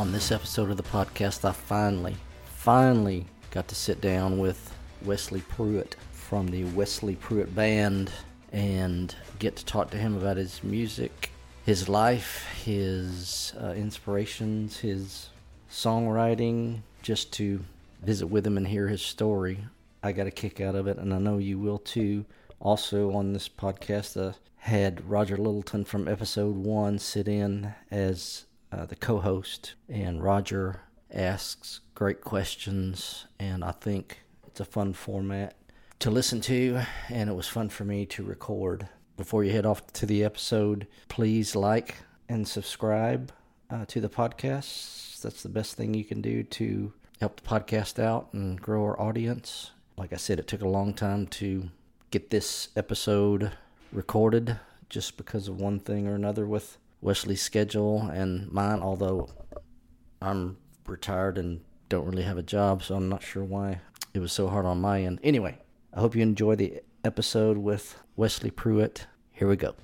On this episode of the podcast, I finally got to sit down with Wesley Pruitt from the Wesley Pruitt Band and get to talk to him about his music, his life, his inspirations, his songwriting, just to visit with him and hear his story. I got a kick out of it, and I know you will too. Also on this podcast, I had Roger Littleton from episode 1 sit in as the co-host, and Roger asks great questions, and I think it's a fun format to listen to, and it was fun for me to record. Before you head off to the episode, please like and subscribe to the podcast. That's the best thing you can do to help the podcast out and grow our audience. Like I said, it took a long time to get this episode recorded just because of one thing or another with Wesley's schedule and mine, although I'm retired and don't really have a job, so I'm not sure why it was so hard on my end. Anyway, I hope you enjoy the episode with Wesley Pruitt. Here we go.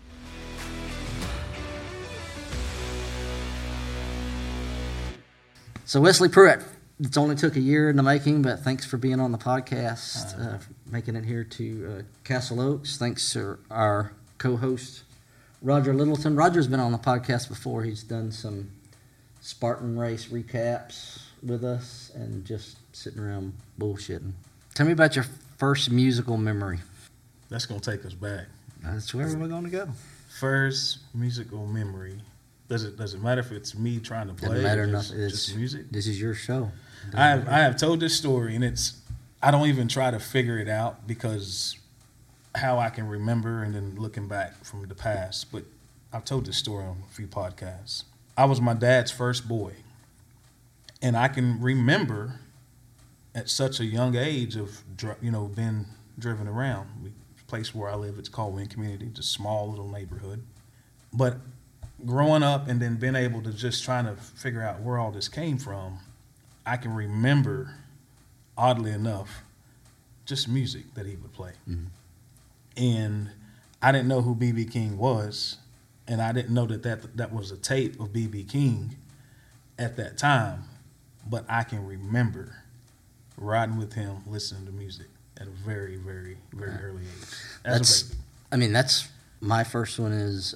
So Wesley Pruitt, it's only took a year in the making, but thanks for being on the podcast, making it here to Castle Oaks. Thanks to our co-host, Roger Littleton. Roger's been on the podcast before. He's done some Spartan race recaps with us and just sitting around bullshitting. Tell me about your first musical memory. That's going to take us back. That's where we're going to go. First musical memory. Does it matter if it's me trying to play? Doesn't matter or nothing. just music? This is your show. I have told this story, and I don't even try to figure it out because how I can remember and then looking back from the past. But I've told this story on a few podcasts. I was my dad's first boy, and I can remember at such a young age of being driven around. The place where I live, it's called Wynn Community, just a small little neighborhood. But growing up and then being able to just trying to figure out where all this came from, I can remember, oddly enough, just music that he would play. Mm-hmm. And I didn't know who B.B. King was, and I didn't know that was a tape of B.B. King at that time, but I can remember riding with him, listening to music at a very, very, very early age as a baby. I mean, that's my first one is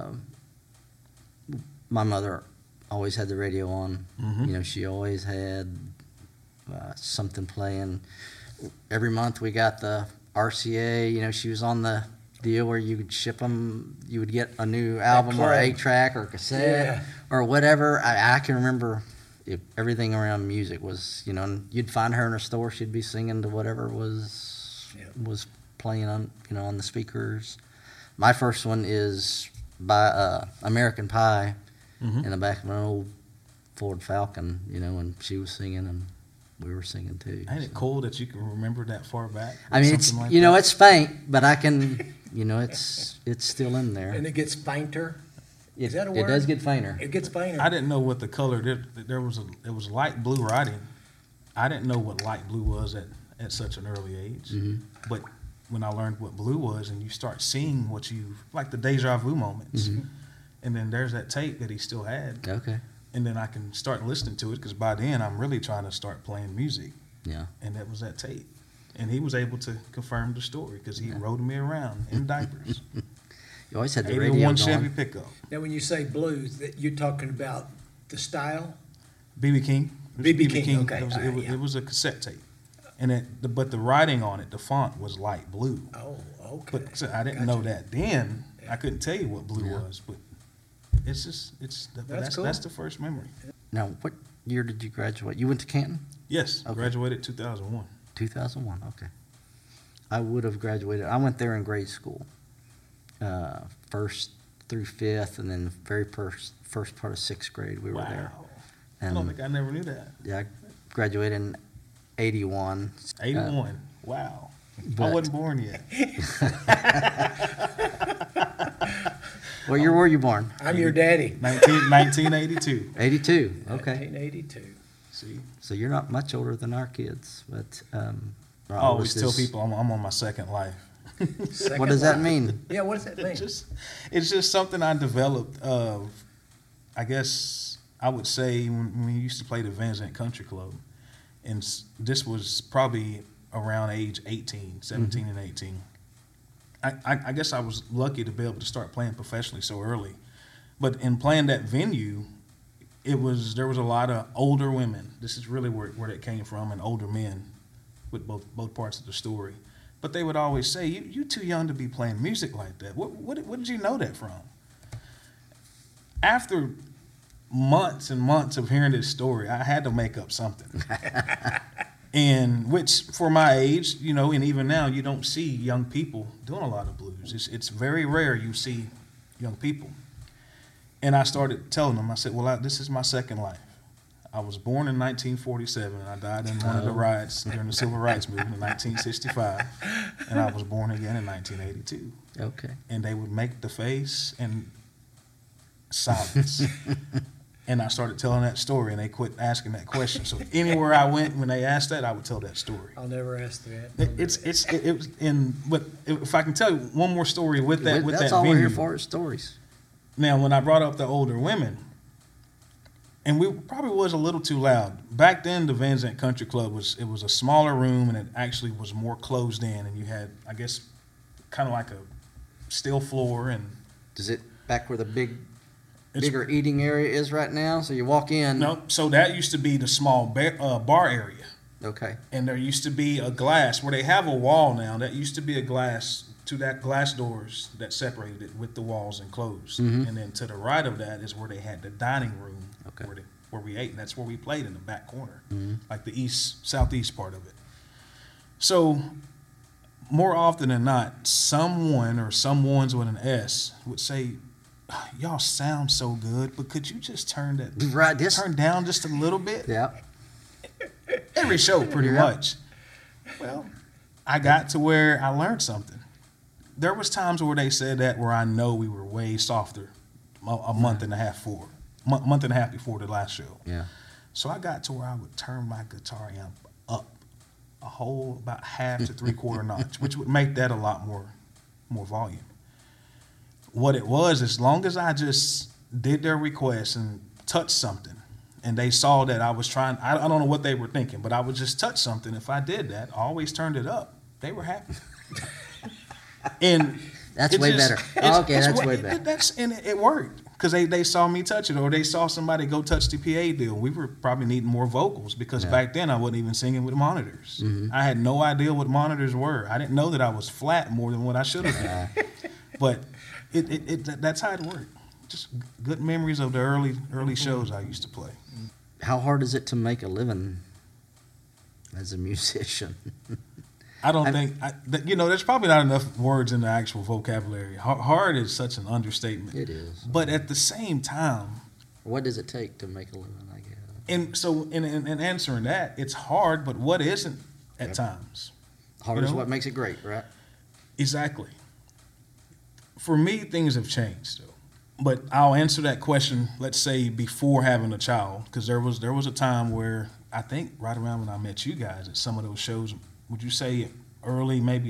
my mother always had the radio on. Mm-hmm. She always had something playing. Every month we got the RCA. She was on the deal where you could ship them. You would get a new album or 8-track or cassette or whatever. I can remember everything around music was, you'd find her in a store. She'd be singing to whatever was playing on, on the speakers. My first one is by American Pie. Mm-hmm. In the back of an old Ford Falcon, and she was singing and we were singing too. Ain't it cool that you can remember that far back? I mean, it's like it's faint, but I can, it's still in there. And it gets fainter. Is that a word? It does get fainter. It gets fainter. I didn't know what the color did. It was light blue writing. I didn't know what light blue was at such an early age. Mm-hmm. But when I learned what blue was, and you start seeing like the deja vu moments. Mm-hmm. And then there's that tape that he still had. Okay. And then I can start listening to it because by then I'm really trying to start playing music. Yeah. And that was that tape. And he was able to confirm the story because he rode me around in diapers. You always had the radio going. 81 Chevy pickup. Now, when you say blues, that you're talking about the style? B.B. King. B.B. King. Okay. It was a cassette tape. And but the writing on it, the font was light blue. Oh, okay. But so I didn't know that then. Yeah. I couldn't tell you what blue was, but that's cool. That's the first memory. Now, what year did you graduate? You went to Canton? Yes, okay. Graduated 2001. 2001, okay. I would have graduated. I went there in grade school, first through fifth, and then very first part of sixth grade we were there. And I don't think I never knew that. Yeah, I graduated in 81. 81, wow. I wasn't born yet. What year were you born? I'm your daddy. 1982. 82, okay. 1982. See? So you're not much older than our kids, but... I always tell people I'm on my second life. What does that mean? Yeah, what does that mean? It's just something I developed. I guess I would say when we used to play the Van Zandt Country Club, and this was probably around age 18, 17 and 18. I guess I was lucky to be able to start playing professionally so early. But in playing that venue, there was a lot of older women. This is really where it came from, and older men with both parts of the story. But they would always say, you too young to be playing music like that. What did you know that from? After months and months of hearing this story, I had to make up something. And which, for my age, and even now, you don't see young people doing a lot of blues. It's very rare you see young people. And I started telling them, I said, well, this is my second life. I was born in 1947, and I died in one of the riots during the Civil Rights Movement in 1965. And I was born again in 1982. Okay. And they would make the face and silence. And I started telling that story, and they quit asking that question. So anywhere I went, when they asked that, I would tell that story. I'll never ask that. But if I can tell you one more story with that That's all we're here for, is stories. Now, when I brought up the older women, and we probably was a little too loud. Back then, the Van Zandt Country Club was a smaller room, and it actually was more closed in, and you had, I guess, kind of like a steel floor. And is it back where the bigger eating area is right now? So you walk in. No, so that used to be the small bar area. Okay. And there used to be a glass where they have a wall now. That used to be a glass doors that separated it with the walls enclosed. Mm-hmm. And then to the right of that is where they had the dining room, okay, where we ate, and that's where we played, in the back corner, mm-hmm, like the southeast part of it. So more often than not, someone or someones with an S would say, y'all sound so good, but could you just turn down just a little bit? Yeah. Every show, pretty much. Well, I got to where I learned something. There was times where they said that where I know we were way softer, a month and a half before the last show. Yeah. So I got to where I would turn my guitar amp up a whole about half to 3/4 notch, which would make that a lot more volume. What it was, as long as I just did their request and touched something, and they saw that I was trying, I don't know what they were thinking, but I would just touch something. If I did that, always turned it up, they were happy. And that's way better. Okay, that's way better. And it worked, because they saw me touch it, or they saw somebody go touch the PA deal. We were probably needing more vocals, because back then I wasn't even singing with monitors. Mm-hmm. I had no idea what monitors were. I didn't know that I was flat more than what I should have been. But that's how it worked. Just good memories of the early shows I used to play. How hard is it to make a living as a musician? I don't think, there's probably not enough words in the actual vocabulary. Hard is such an understatement. It is. But at the same time, what does it take to make a living, I guess? And so in answering that, it's hard, but what isn't at times? Hard is what makes it great, right? Exactly. For me, things have changed, though. But I'll answer that question, let's say, before having a child, because there was a time where, I think right around when I met you guys at some of those shows, would you say early, maybe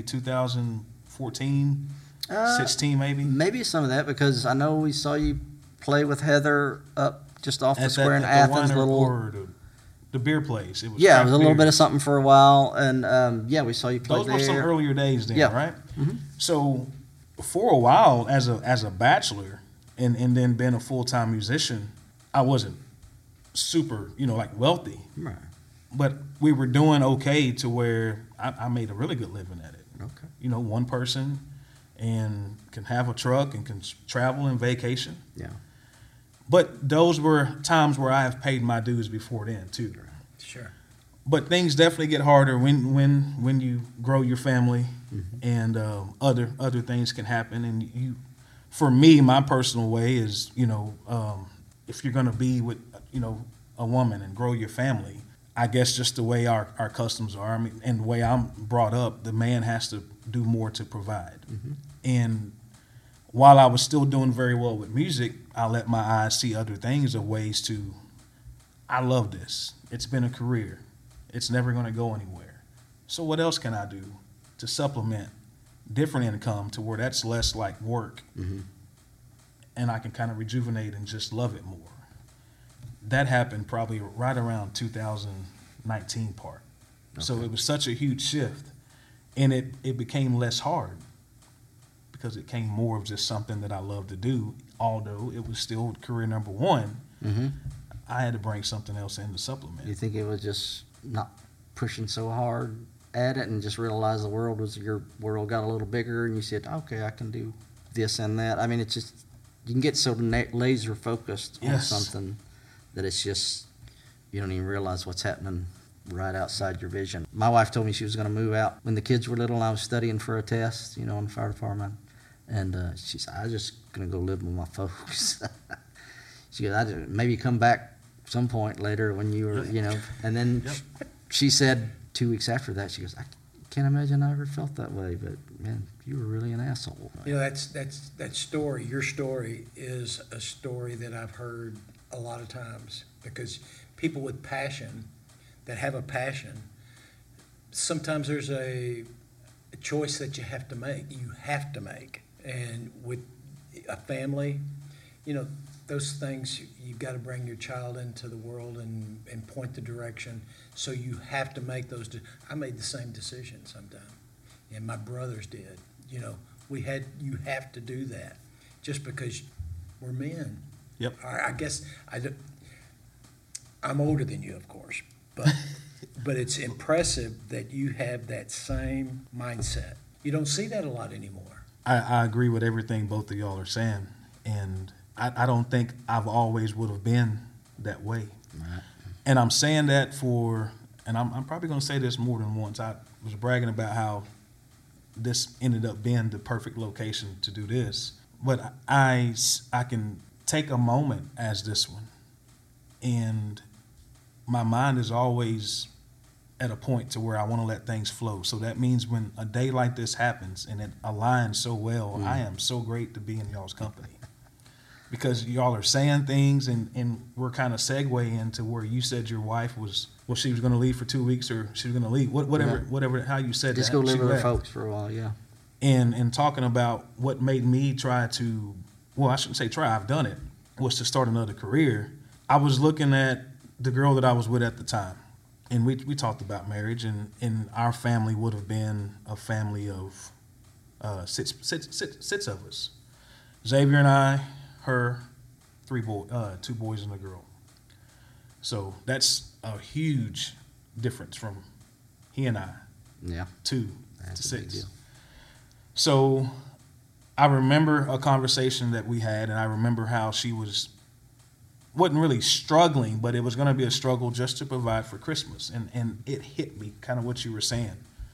2014, 16 maybe? Maybe some of that, because I know we saw you play with Heather up just off the square in Athens. The beer place. It was a little bit of something for a while, and we saw you play there. Those were some earlier days then, right? Mm-hmm. So for a while, as a bachelor, and then being a full-time musician, I wasn't super, wealthy. Right. But we were doing okay to where I made a really good living at it. Okay. One person, and can have a truck and can travel and vacation. Yeah. But those were times where I have paid my dues before then too. Sure. But things definitely get harder when you grow your family, mm-hmm, and other things can happen. And for me, my personal way is, if you're going to be with, a woman and grow your family, I guess just the way our customs are, and the way I'm brought up, the man has to do more to provide. Mm-hmm. And while I was still doing very well with music, I let my eyes see other things of ways to, I love this. It's been a career. It's never going to go anywhere. So what else can I do to supplement different income to where that's less like work, mm-hmm, and I can kind of rejuvenate and just love it more? that happened probably right around 2019 part. So it was such a huge shift, and it became less hard because it came more of just something that I love to do. Although it was still career number one, I had to bring something else in to supplement. You think it was just not pushing so hard at it and just realize the world was, your world got a little bigger and you said, okay, I can do this and that. I mean, it's just, you can get so laser focused on Yes. something that it's just, you don't even realize what's happening right outside your vision. My wife told me she was going to move out when the kids were little and I was studying for a test, you know, in the fire department. And she said, I'm just going to go live with my folks. She goes, maybe come back some point later when you were, you know. And then she said 2 weeks after that, she goes, I can't imagine I ever felt that way, but man, you were really an asshole. You know, that story, your story is a story that I've heard a lot of times, because people with passion, that have a passion, sometimes there's a choice that you have to make. You have to make. And with a family, you know, those things, you've got to bring your child into the world and point the direction. So you have to make those. I made the same decision sometime, and my brothers did. You know, you have to do that just because we're men. Yep. I guess I'm older than you, of course, but but it's impressive that you have that same mindset. You don't see that a lot anymore. I agree with everything both of y'all are saying, and I don't think I've always would have been that way. Right. And I'm saying that and I'm probably going to say this more than once. I was bragging about how this ended up being the perfect location to do this. But I can take a moment as this one, and my mind is always at a point to where I want to let things flow. So that means when a day like this happens and it aligns so well, I am so great to be in y'all's company. Because y'all are saying things, and we're kind of segue into where you said your wife was, well, she was going to leave for 2 weeks, or she was going to leave, whatever, how you said Just that. go live She with her left. folks for a while, yeah. And talking about what made me try to, well, I shouldn't say try, I've done it, was to start another career. I was looking at the girl that I was with at the time, and we talked about marriage, and our family would have been a family of six of us. Xavier and I, her, 2 boys and a girl. So that's a huge difference from he and I, Yeah. 2 That's to a big 6. deal. So I remember a conversation that we had, and I remember how she wasn't really struggling, but it was going to be a struggle just to provide for Christmas. And it hit me, kind of what you were saying.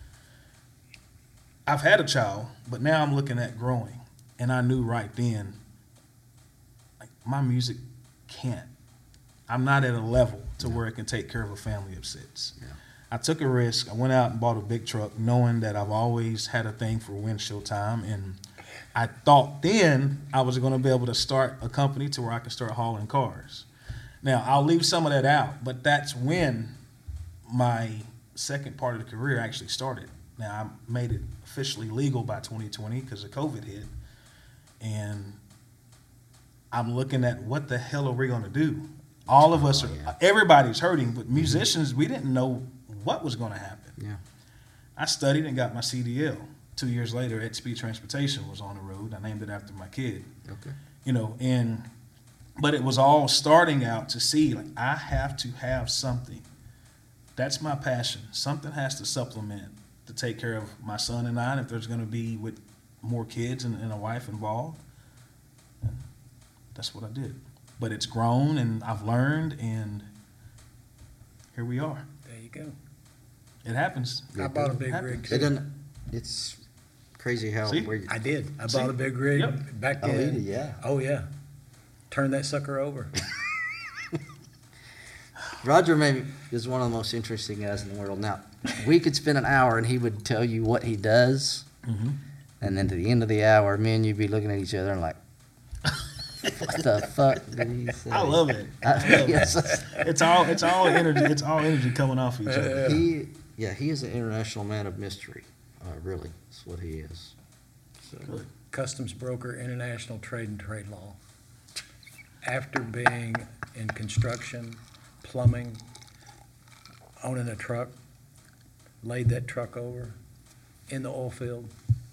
I've had a child, but now I'm looking at growing, and I knew right then, like, my music can't. I'm not at a level to where it can take care of a family of 6. Yeah. I took a risk. I went out and bought a big truck, knowing that I've always had a thing for windshield time, and I thought then I was going to be able to start a company to where I could start hauling cars. Now, I'll leave some of that out, but that's when my second part of the career actually started. Now, I made it officially legal by 2020 because of COVID hit, and I'm looking at what the hell are we going to do? All of us everybody's hurting, but musicians, we didn't know what was going to happen. Yeah. I studied and got my CDL. 2 years later, Ed Speed Transportation was on the road. I named it after my kid. Okay. You know, but it was all starting out to see, like, I have to have something. That's my passion. Something has to supplement to take care of my son and I, and if there's going to be with more kids and a wife involved. And that's what I did. But it's grown, and I've learned, and here we are. There you go. It happens. I bought a big It rig happens. It too. doesn't, it's crazy how See? I did. I See? bought a big rig Yep. back Oh, then. you did, yeah. Oh, yeah. Turn that sucker over. Roger maybe is one of the most interesting guys in the world. Now, we could spend an hour and he would tell you what he does, and then to the end of the hour, me and you'd be looking at each other and like, what the fuck did he say? I love it. Yes. It's all energy. It's all energy coming off each other. He is an international man of mystery. Really, that's what he is. So, Good. Customs broker, international trade and trade law. after being in construction, plumbing, owning a truck, laid that truck over in the oil field.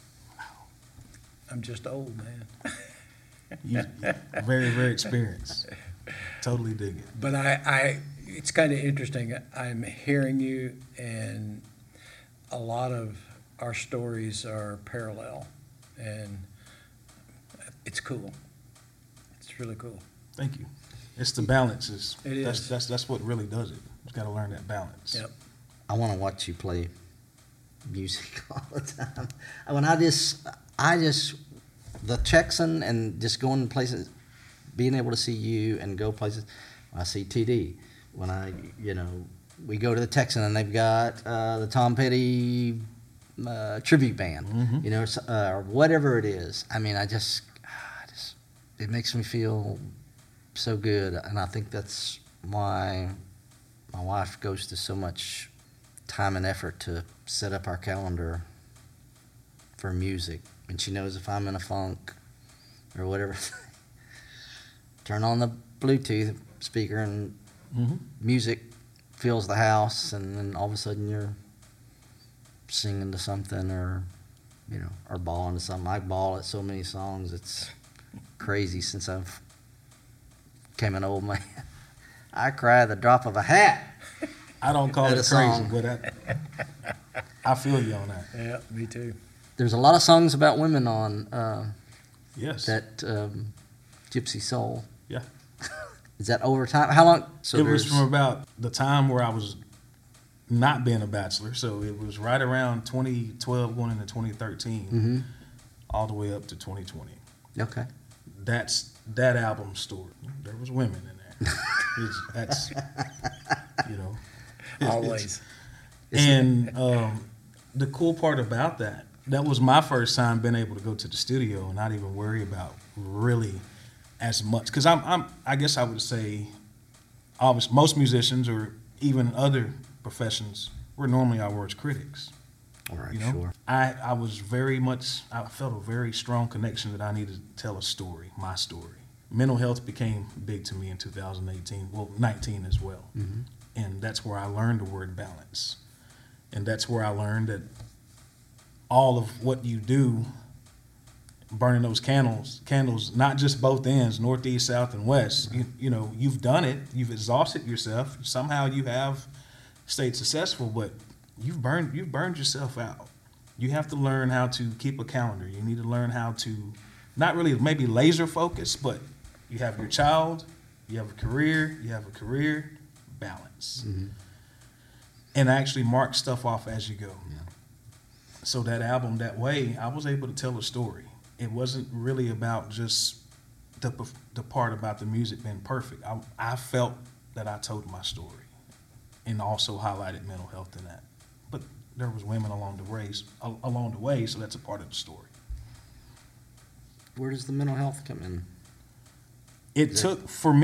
I'm just old, man. You very, very experienced. Totally dig it. But it's kind of interesting. I'm hearing you, and a lot of our stories are parallel, and it's cool. It's really cool. Thank you. It's the balances. It is. That's what really does it. You've got to learn that balance. Yep. I want to watch you play music all the time. When I just the Texan and just going places, being able to see you and go places. I see TD when we go to the Texan and they've got the Tom Petty tribute band, or whatever it is. I mean, I just it makes me feel so good, and I think that's why my wife goes to so much time and effort to set up our calendar for music. And she knows if I'm in a funk or whatever, turn on the Bluetooth speaker and music fills the house, and then all of a sudden you're singing to something or bawling to something. I bawl at so many songs, it's crazy since I've became an old man. I cry at the drop of a hat. I don't call it crazy, song. but I feel you on that. Yeah, me too. There's a lot of songs about women on Yes. that Gypsy Soul. Yeah. Is that over time? How long? So it was from about the time where I was not being a bachelor. So it was right around 2012 going into 2013, all the way up to 2020. Okay. That's that album story. There was women in there. That's, Always. And the cool part about that was my first time being able to go to the studio and not even worry about really as much. Because I guess I would say, obviously, most musicians or even other professions, we're normally our worst critics. All right, Sure. I was I felt a very strong connection that I needed to tell a story, my story. Mental health became big to me in 2018, 19 as well. Mm-hmm. And that's where I learned the word balance. And that's where I learned that all of what you do, burning those candles, not just both ends, northeast, south, and west, you've done it, you've exhausted yourself. Somehow you have stayed successful, but you've burned yourself out. You have to learn how to keep a calendar. You need to learn how to not really maybe laser focus, but you have your child, you have a career, balance. Mm-hmm. And actually mark stuff off as you go. Yeah. So that album, that way, I was able to tell a story. It wasn't really about just the part about the music being perfect. I felt that I told my story and also highlighted mental health in that. But there was women along the way, so that's a part of the story. Where does the mental health come in? It took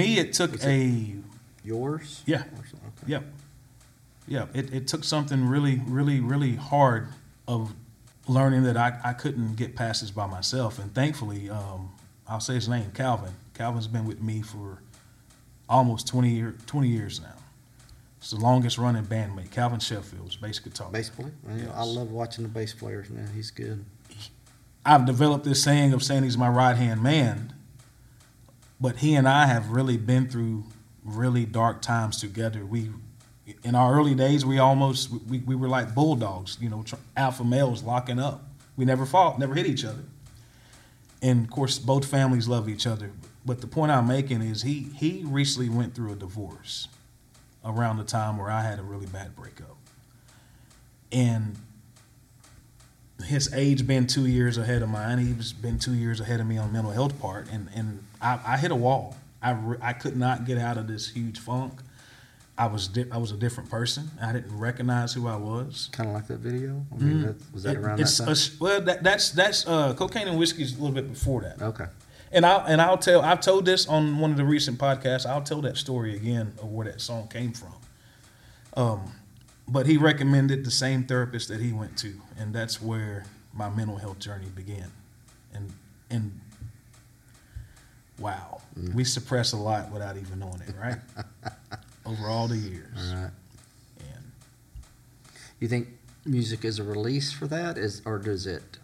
yours? Yeah. Okay. Yep. Yeah. It took something really, really, really hard of learning that I couldn't get past this by myself. And thankfully, I'll say his name, Calvin. Calvin's been with me for almost 20 years now. It's the longest running bandmate. Calvin Sheffield's bass guitar. Bass player? Yes. I love watching the bass players, man. He's good. I've developed this saying of saying he's my right-hand man, but he and I have really been through really dark times together. In our early days, we were like bulldogs, alpha males locking up. We never fought, never hit each other. And of course, both families love each other. But the point I'm making is he recently went through a divorce around the time where I had a really bad breakup. And his age been 2 years ahead of mine. He's been 2 years ahead of me on the mental health part. And I hit a wall. I could not get out of this huge funk. I was a different person. I didn't recognize who I was. Kind of like that video. I mean, was that around that time? That's Cocaine and Whiskey is a little bit before that. Okay. And I've told this on one of the recent podcasts. I'll tell that story again of where that song came from. But he recommended the same therapist that he went to, and that's where my mental health journey began. And wow, we suppress a lot without even knowing it, right? Over all the years. All right. And You think music is a release for that, or does it?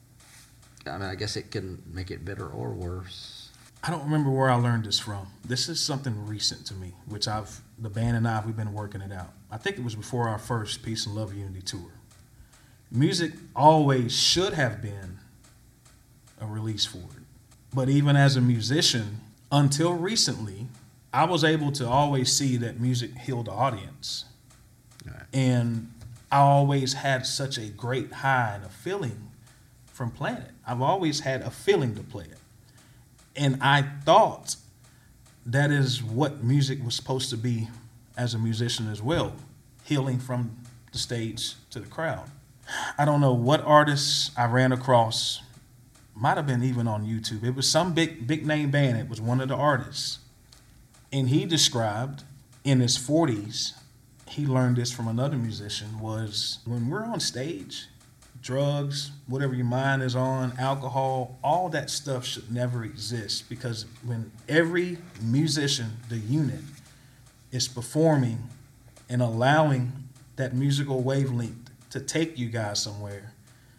I mean, I guess it can make it better or worse. I don't remember where I learned this from. This is something recent to me, which the band and we've been working it out. I think it was before our first Peace and Love Unity tour. Music always should have been a release for it. But even as a musician, until recently, I was able to always see that music healed the audience. Right. And I always had such a great high and a feeling from playing it. I've always had a feeling to play it. And I thought that is what music was supposed to be as a musician as well, healing from the stage to the crowd. I don't know what artists I ran across, might have been even on YouTube. It was some big name band. It was one of the artists. And he described in his 40s, he learned this from another musician, was when we're on stage, drugs, whatever your mind is on, alcohol, all that stuff should never exist, because when every musician, the unit, is performing and allowing that musical wavelength to take you guys somewhere,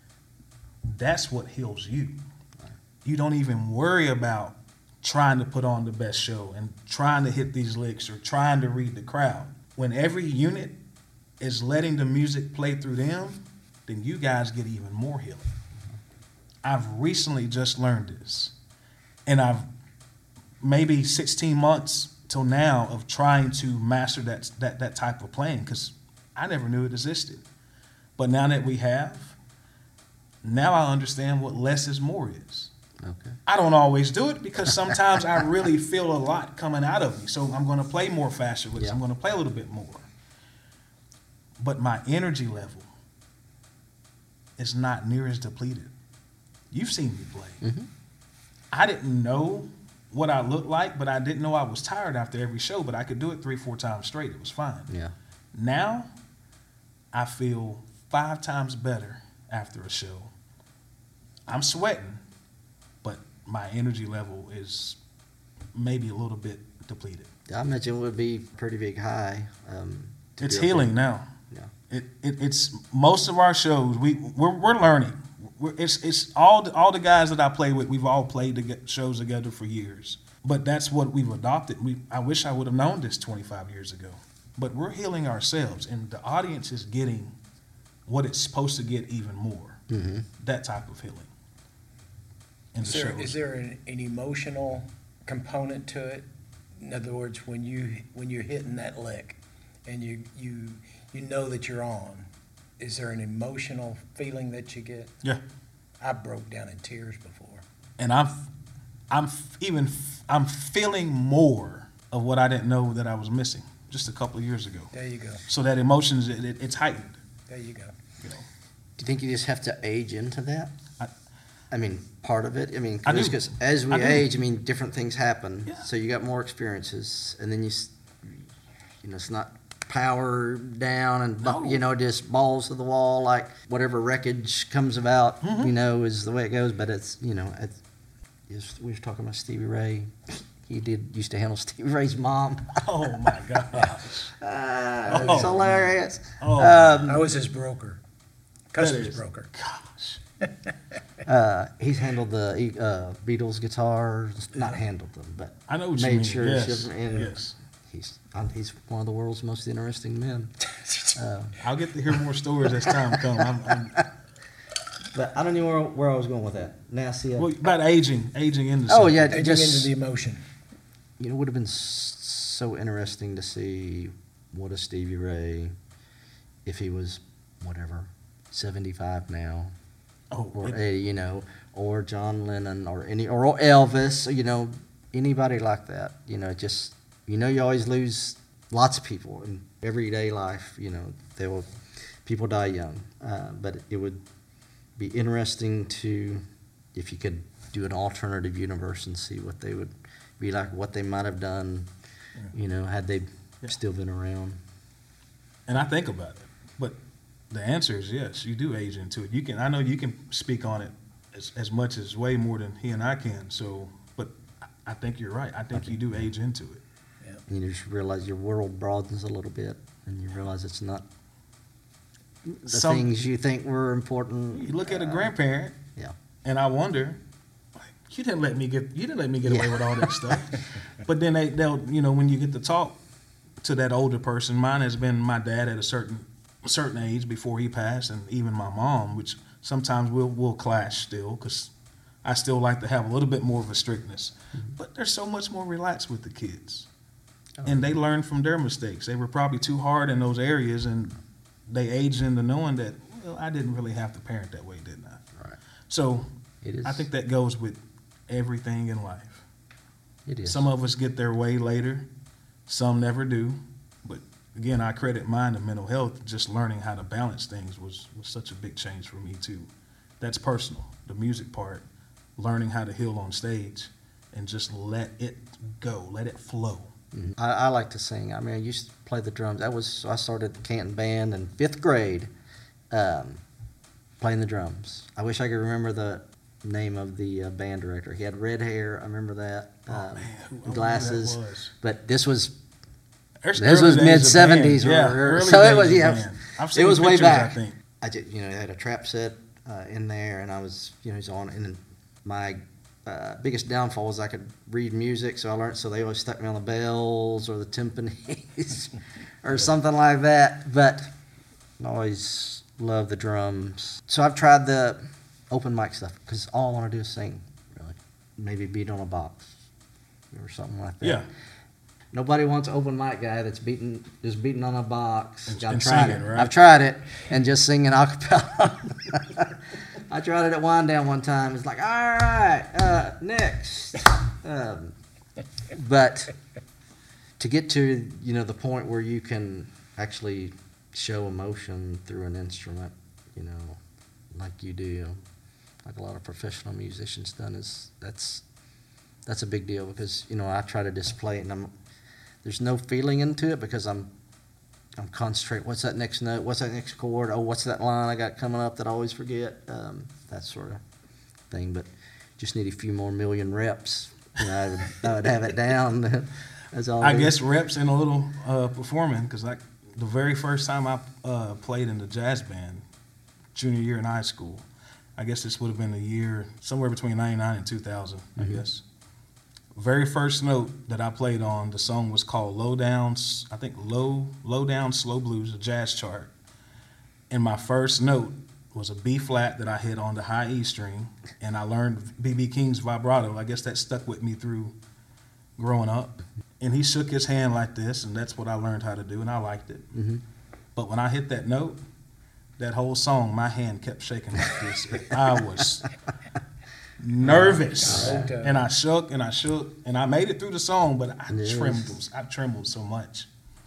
that's what heals you. You don't even worry about trying to put on the best show and trying to hit these licks or trying to read the crowd. When every unit is letting the music play through them, then you guys get even more healing. I've recently just learned this. And I've maybe 16 months till now of trying to master that type of playing, because I never knew it existed. But now that we have, now I understand what less is more is. Okay. I don't always do it, because sometimes I really feel a lot coming out of me. So I'm going to play more faster with it. Yeah. I'm going to play a little bit more. But my energy level is not near as depleted. You've seen me play. Mm-hmm. I didn't know what I looked like, but I didn't know I was tired after every show, but I could do it 3-4 times straight. It was fine. Yeah. Now, I feel 5 times better after a show. I'm sweating, but my energy level is maybe a litlittle bit depleted. I imagine it would be a pretty big high. It's healing now. Yeah. It's most of our shows. We're learning. It's all the guys that I play with. We've all played shows together for years, but that's what we've adopted. I wish I would have known this 25 years ago. But we're healing ourselves, and the audience is getting what it's supposed to get even more. Mm-hmm. That type of healing. In the shows. Is there an emotional component to it? In other words, when you're hitting that lick, and you know that you're on, is there an emotional feeling that you get? Yeah. I broke down in tears before. And I'm feeling more of what I didn't know that I was missing just a couple of years ago. There you go. So that emotions, it's heightened. There you go. You know. Do you think you just have to age into that? I mean, part of it. I mean, I do. because as we I do. age, I mean, different things happen. Yeah. So you got more experiences, and then you know, it's not power down and No. Just balls to the wall, like whatever wreckage comes about, Mm-hmm. is the way it goes. But it's we were talking about Stevie Ray. He used to handle Stevie Ray's mom. Oh my gosh. It's hilarious. Oh. I was his broker, customs is- broker. Gosh. He's handled the Beatles guitars, not handled them, but I know what you made mean. sure Yes. and Yes. he's one of the world's most interesting men. I'll get to hear more stories as time comes. But I don't know where I was going with that. Now, see, Well, about aging into oh something. yeah, Edging just into the emotion. it would have been so interesting to see what a Stevie Ray, if he was whatever 75 now, Oh, or 80, or John Lennon, or Elvis, anybody like that. Just you always lose lots of people in everyday life. People die young, but it would be interesting if you could do an alternative universe and see what they would be like, what they might have done, had they still been around. And I think about it, but the answer is yes. You do age into it. I know you can speak on it as much as way more than he and I can. So, but I think you're right. I think you do age into it. And you just realize your world broadens a little bit, and you realize it's not the things you think were important. You look at a grandparent, Yeah. and I wonder, like, you didn't let me get away with all that stuff. But then they'll when you get to talk to that older person, mine has been my dad at a certain age before he passed, and even my mom, which sometimes we'll clash still because I still like to have a little bit more of a strictness. But they're so much more relaxed with the kids. And they learn from their mistakes. They were probably too hard in those areas, and they aged into knowing that, well, I didn't really have to parent that way, didn't I? Right. So It is. I think that goes with everything in life. It is. Some of us get their way later, some never do. But again, I credit mine to mental health. Just learning how to balance things was such a big change for me too. That's personal. The music part, learning how to heal on stage and just let it go, let it flow. I like to sing. I mean, I used to play the drums. I started the Canton band in 5th grade, playing the drums. I wish I could remember the name of the band director. He had red hair. I remember that. Glasses. But this was mid '70s. So it was it was way pictures, back. I think. I just they had a trap set in there, and I was he's on. And my biggest downfall was I could read music, so I learned. So they always stuck me on the bells or the timpanis or something like that. But I always loved the drums. So I've tried the open mic stuff because all I want to do is sing. Really, maybe beat on a box or something like that. Yeah. Nobody wants an open mic guy that's beating on a box. And I've tried singing, it. right? I've tried it and just singing a cappella. I tried it at Wind Down one time. It's like, all right, next. But to get to the point where you can actually show emotion through an instrument, like you do, like a lot of professional musicians done, that's a big deal because I try to display it and there's no feeling into it because I'm concentrating. What's that next note? What's that next chord? Oh, what's that line I got coming up that I always forget? That sort of thing. But just need a few more million reps. I would have it down. That's all. I guess reps and a little performing because the very first time I played in the jazz band, junior year in high school, I guess this would have been the year somewhere between 99 and 2000, I guess. Very first note that I played on, the song was called Low Down, I think Low Down Slow Blues, a jazz chart. And my first note was a B flat that I hit on the high E string, and I learned B.B. King's vibrato. I guess that stuck with me through growing up. And he shook his hand like this, and that's what I learned how to do, and I liked it. Mm-hmm. But when I hit that note, that whole song, my hand kept shaking like this. I was nervous, and I shook, and I made it through the song, but I trembled so much.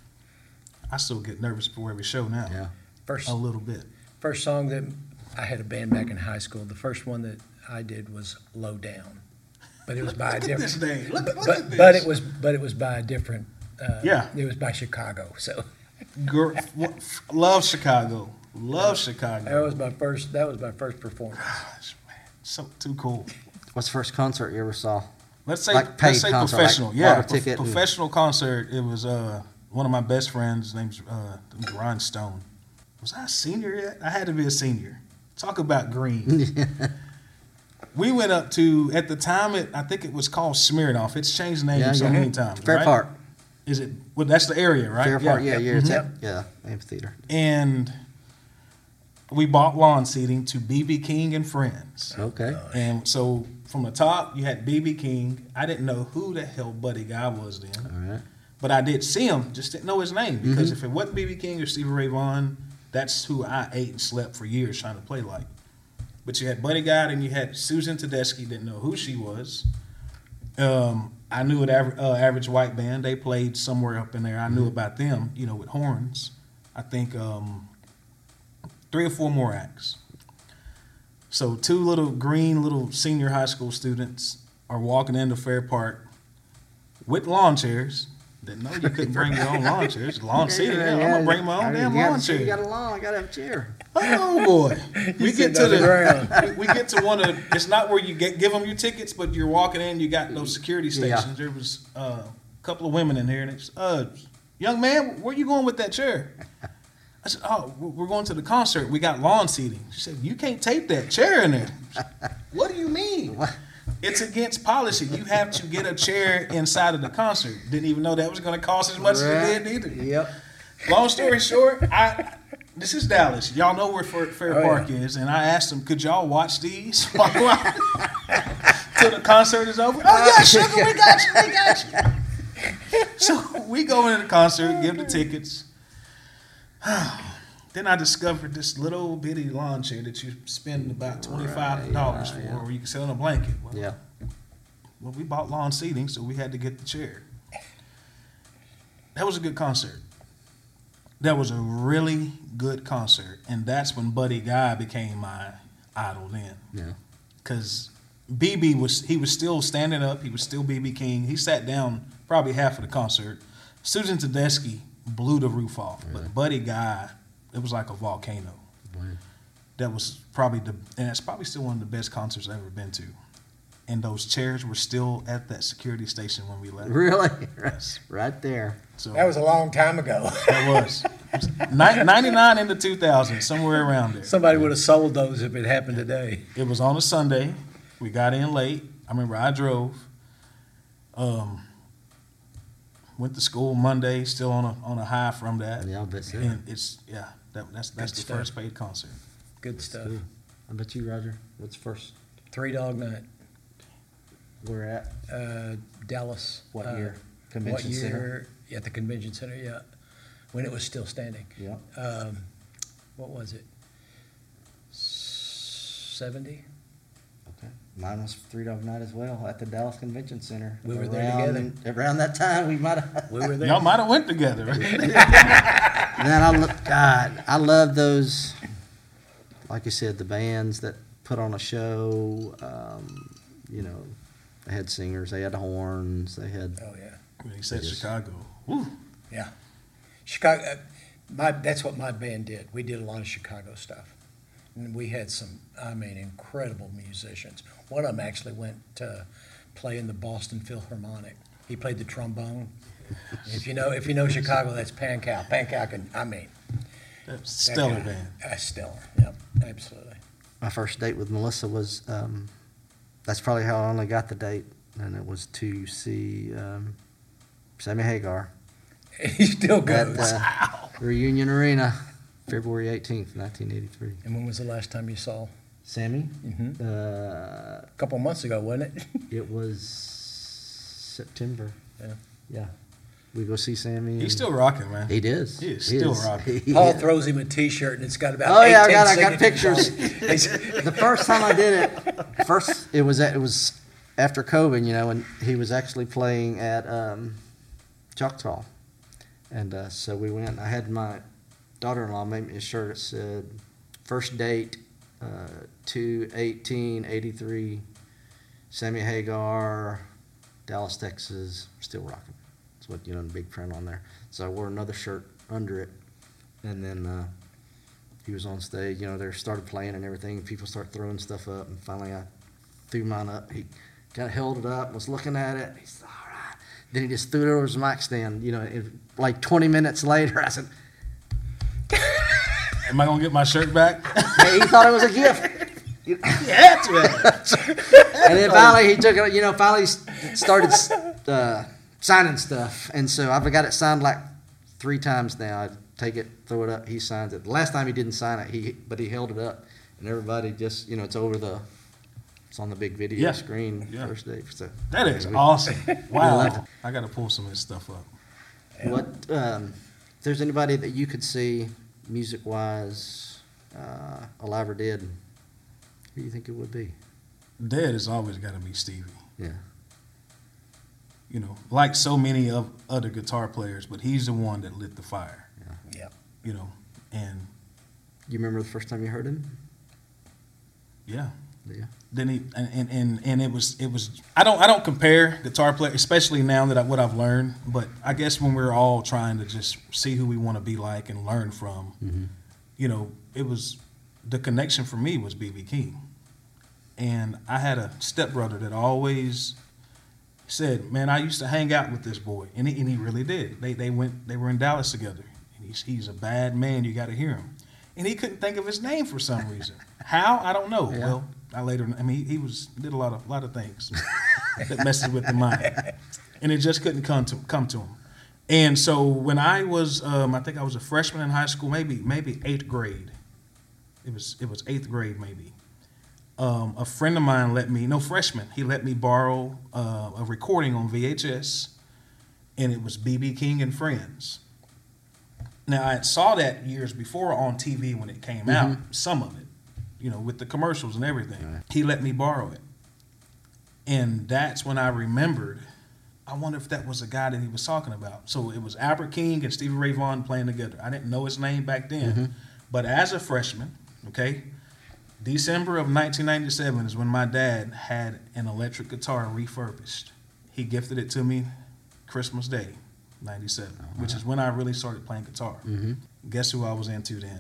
I still get nervous before every show now. Yeah. A little bit. First song that I had a band back in high school. The first one that I did was Low Down, but it was by a different. Look at this. But it was by a different. It was by Chicago. So. Love Chicago. Love Chicago. That was my first performance. Gosh, man, so too cool. What's the first concert you ever saw? Let's say concert, professional. like ticket professional concert. It was one of my best friends. His name's Ron Stone. Was I a senior yet? I had to be a senior. Talk about green. We went up to, at the time, I think it was called Smirnoff. It's changed names so many times. Fair right? Park. Is it? Well, that's the area, right? Fair Park. Yeah, amphitheater. And we bought lawn seating to B.B. King and Friends. Okay. And so from the top, you had B.B. King. I didn't know who the hell Buddy Guy was then. All right. But I did see him, just didn't know his name. Because if it wasn't B.B. King or Stevie Ray Vaughan, that's who I ate and slept for years trying to play like. But you had Buddy Guy, and you had Susan Tedeschi, didn't know who she was. I knew at Average White Band, they played somewhere up in there. I knew about them, with horns. I think 3 or 4 more acts. So 2 little senior high school students are walking into Fair Park with lawn chairs, Didn't know you couldn't bring your own lawn chair. It's lawn seating. I'm gonna bring my own damn lawn chair. You got a lawn. I gotta have a chair. Oh boy, we get to the ground. we get to one of. It's not where you give them your tickets, but you're walking in. You got those security stations. Yeah. There was a couple of women in here, and it's young man, where you going with that chair? I said, oh, we're going to the concert. We got lawn seating. She said, you can't take that chair in there. What do you mean? It's against policy. You have to get a chair inside of the concert. Didn't even know that was going to cost as much as it did either. Yep. Long story short, this is Dallas. Y'all know where Fair Park is, and I asked them, could y'all watch these till the concert is over? Oh yeah, sugar, we got you. So we go into the concert, give the tickets. Then I discovered this little bitty lawn chair that you spend about $25 for, or you can sell in a blanket. Well, well, we bought lawn seating, so we had to get the chair. That was a good concert. That was a really good concert, and that's when Buddy Guy became my idol then. Yeah. Because BB was still standing up. He was still BB King. He sat down probably half of the concert. Susan Tedeschi blew the roof off, but Buddy Guy, it was like a volcano. Wow. That was probably and it's probably still one of the best concerts I've ever been to. And those chairs were still at that security station when we left. Really? Yes. Right there. So That was a long time ago. that was. It was 99 into 2000, somewhere around there. Somebody would have sold those if it happened today. It was on a Sunday. We got in late. I remember I drove. Went to school Monday, still on a high from that. Yeah, I'll bet so. And it's that's the stuff. first paid concert. Good stuff. Cool. I bet you, Roger. What's first? Three Dog Night. We're at Dallas. what year? What Convention year? Center. At the convention center, yeah. When it was still standing. Yeah. What was it? 70? Okay. Mine was Three Dog Night as well at the Dallas Convention Center. We were there together. Around that time, we might have. We were there. Y'all might have went together. Right? Man, I love those. Like you said, the bands that put on a show. You know, they had singers, they had horns, they had. Oh, yeah. When he said Chicago. Woo. Yeah. Chicago, that's what my band did. We did a lot of Chicago stuff. And we had some, incredible musicians. One of them actually went to play in the Boston Philharmonic. He played the trombone. If you know Chicago, that's Pankow. Pankow That's stellar band. Stellar, yep, absolutely. My first date with Melissa was, that's probably how I only got the date, and it was to see Sammy Hagar He still goes. at Reunion Arena, February 18th, 1983. And when was the last time you saw? Sammy? Mhm. A A couple of months ago, wasn't it? it was September. Yeah. Yeah. We go see Sammy. He's and- still rocking, man. He is. He is still rocking. He Paul is. throws him a T-shirt, and it's got about Oh yeah, I 18 got signatures pictures. on it. The first time I did it, it was after COVID, you know, and he was actually playing at Choctaw, and so we went. I had my daughter-in-law make me a shirt that said "First date, 2/18/83, Sammy Hagar, Dallas, Texas, still rocking." That's what, you know, the big print on there. So I wore another shirt under it, and then he was on stage. You know, they started playing and everything. People started throwing stuff up, and finally I threw mine up. He kind of held it up, was looking at it. He said, "All right." Then he just threw it over his mic stand. You know, like 20 minutes later, I said, Am I gonna get my shirt back? "Hey," he thought it was a gift. You had to have. And then finally he took it. You know, finally started signing stuff, and so I've got it signed like 3 times now. I take it, throw it up, he signs it. The last time he didn't sign it, but he held it up, and everybody just, you know, it's on the big video Yeah. screen Yeah. first day. So That is we- awesome. Wow. loved it. I gotta pull some of this stuff up. What if there's anybody that you could see music wise, alive or dead, who do you think it would be? Dead has always gotta be Stevie. Yeah. You know, like so many of other guitar players, but he's the one that lit the fire. Yeah. You know, and You remember the first time you heard him? yeah, Yeah. Then he and it was I don't compare guitar player, especially now that what I've learned. But I guess when we're all trying to just see who we want to be like and learn from, you know, it was the connection for me was B.B. King, and I had a stepbrother that always said, "Man, I used to hang out with this boy," and he really did. They were in Dallas together, and he's a bad man. You got to hear him, and he couldn't think of his name for some reason. How I don't know. Yeah. Well. He did a lot of things that messes with the mind, and it just couldn't come to him. And so when I was, I think I was a freshman in high school, maybe eighth grade. It was eighth grade maybe. A friend of mine freshman. He let me borrow a recording on VHS, and it was B.B. King and Friends. Now I saw that years before on TV when it came out, some of it. You know, with the commercials and everything. Right. He let me borrow it. And that's when I remembered, I wonder if that was the guy that he was talking about. So it was Albert King and Stevie Ray Vaughan playing together. I didn't know his name back then. But as a freshman, okay, December of 1997 is when my dad had an electric guitar refurbished. He gifted it to me Christmas Day, 97, which is when I really started playing guitar. Guess who I was into then?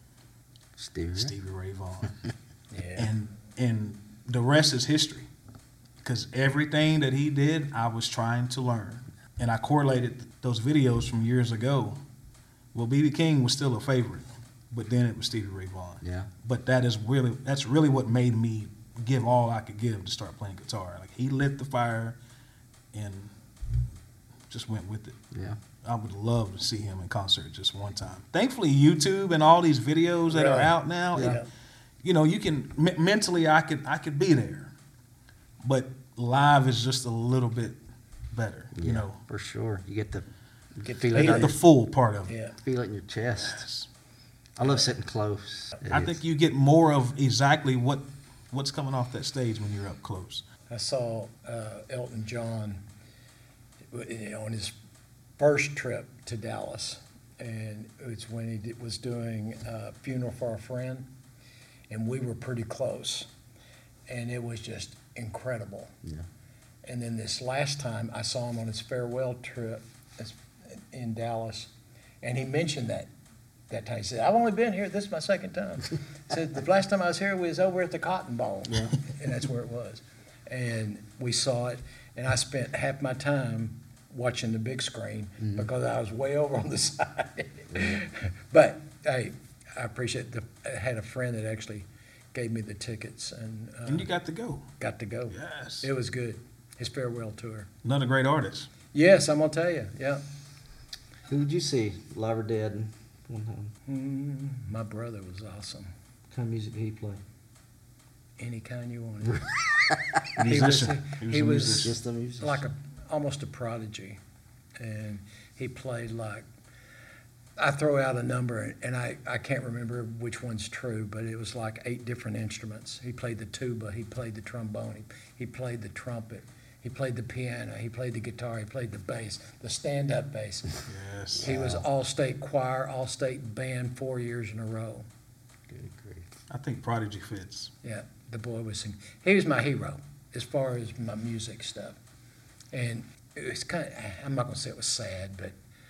Stevie Ray Vaughan. Yeah. And the rest is history. Because everything that he did, I was trying to learn. And I correlated those videos from years ago. Well, B.B. King was still a favorite, but then it was Stevie Ray Vaughan. Yeah. But that's really what made me give all I could give to start playing guitar. Like, he lit the fire and just went with it. Yeah. I would love to see him in concert just one time. Thankfully, YouTube and all these videos that are out now, you know, you can mentally I could be there, but live is just a little bit better. Yeah, you know, for sure. You get the the full part of it. Yeah. Feel it in your chest. I love sitting close. I think you get more of exactly what's coming off that stage when you're up close. I saw Elton John on his first trip to Dallas, and it's when he was doing Funeral for a Friend, and we were pretty close, and it was just incredible. Yeah. And then this last time I saw him on his farewell trip in Dallas, and he mentioned that time. He said, "I've only been here, this is my second time." He said, "The last time I was here, we was over at the Cotton Bowl," and that's where it was. And we saw it, and I spent half my time watching the big screen because I was way over on the side. But hey, I appreciate I had a friend that actually gave me the tickets, and you got to go. Got to go. Yes. It was good. His farewell tour. Another great artist. Yes, I'm gonna tell you. Yeah. Who did you see, live or dead, one time? My brother was awesome. What kind of music did he play? Any kind you wanted. Musician. He was Just a musician. like almost a prodigy, and he played like, I throw out a number and I can't remember which one's true, but it was like 8 different instruments. He played the tuba, he played the trombone, he played the trumpet, he played the piano, he played the guitar, he played the bass, the stand-up bass. Yes. He was all-state choir, all-state band 4 years in a row. Good grief. I think Prodigy fits. Yeah, the boy was singing. He was my hero as far as my music stuff. And it was kind of, I'm not going to say it was sad, but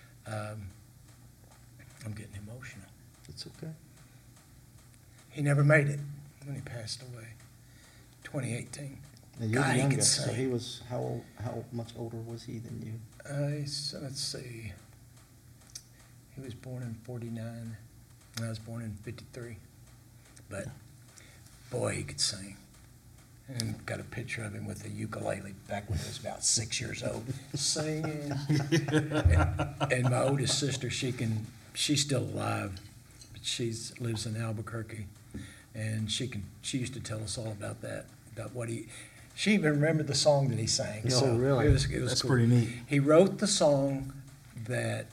I'm getting emotional. It's okay. He never made it when he passed away, 2018. And God, you're he younger, could so sing. he was, how much older was he than you? So let's see. He was born in 49, and I was born in 53. But, boy, he could sing. And got a picture of him with a ukulele back when he was about 6 years old, singing. And my oldest sister, she's still alive, but she lives in Albuquerque, and she used to tell us all about that, about what she even remembered the song that he sang. Oh, So really? It was That's cool. pretty neat. He wrote the song that,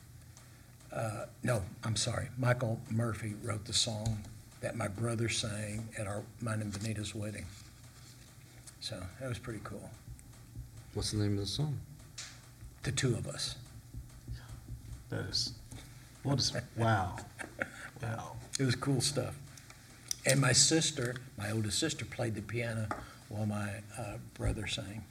Michael Murphy wrote the song that my brother sang at mine and Benita's wedding. So that was pretty cool. What's the name of the song? The two of us. Wow. Wow. It was cool stuff. And my sister, my oldest sister, played the piano while my brother sang.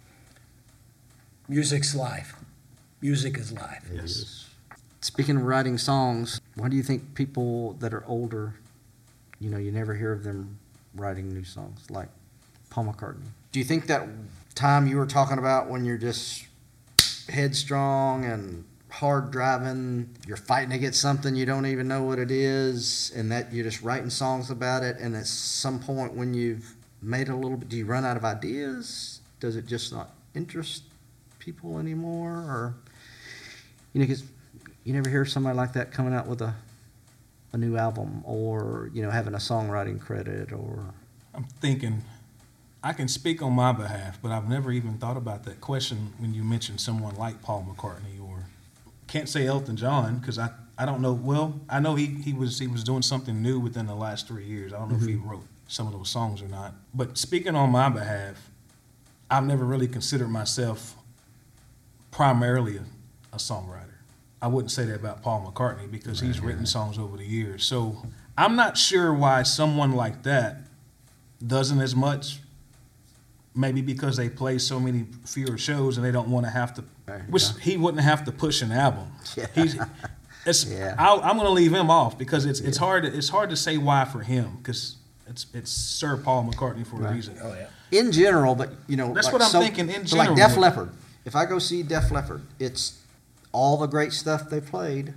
Music's life. Music is life. It is. Speaking of writing songs, why do you think people that are older, you never hear of them writing new songs like Paul McCartney? Do you think that time you were talking about when you're just headstrong and hard driving, you're fighting against something you don't even know what it is, and that you're just writing songs about it, and at some point when you've made a little bit, do you run out of ideas? Does it just not interest people anymore? Or, because you never hear somebody like that coming out with a new album, or having a songwriting credit, or I'm thinking, I can speak on my behalf, but I've never even thought about that question when you mentioned someone like Paul McCartney, or can't say Elton John because I don't know. Well, I know he was doing something new within the last 3 years. I don't know if he wrote some of those songs or not. But speaking on my behalf, I've never really considered myself primarily a songwriter. I wouldn't say that about Paul McCartney because he's written songs over the years. So I'm not sure why someone like that doesn't as much. Maybe because they play so many fewer shows and they don't want to have to, which he wouldn't have to push an album. Yeah. I'm going to leave him off because it's hard to say why for him because it's Sir Paul McCartney for a reason. Oh yeah. In general, but that's what I'm thinking. In so general, like Def Leppard. If I go see Def Leppard, it's all the great stuff they played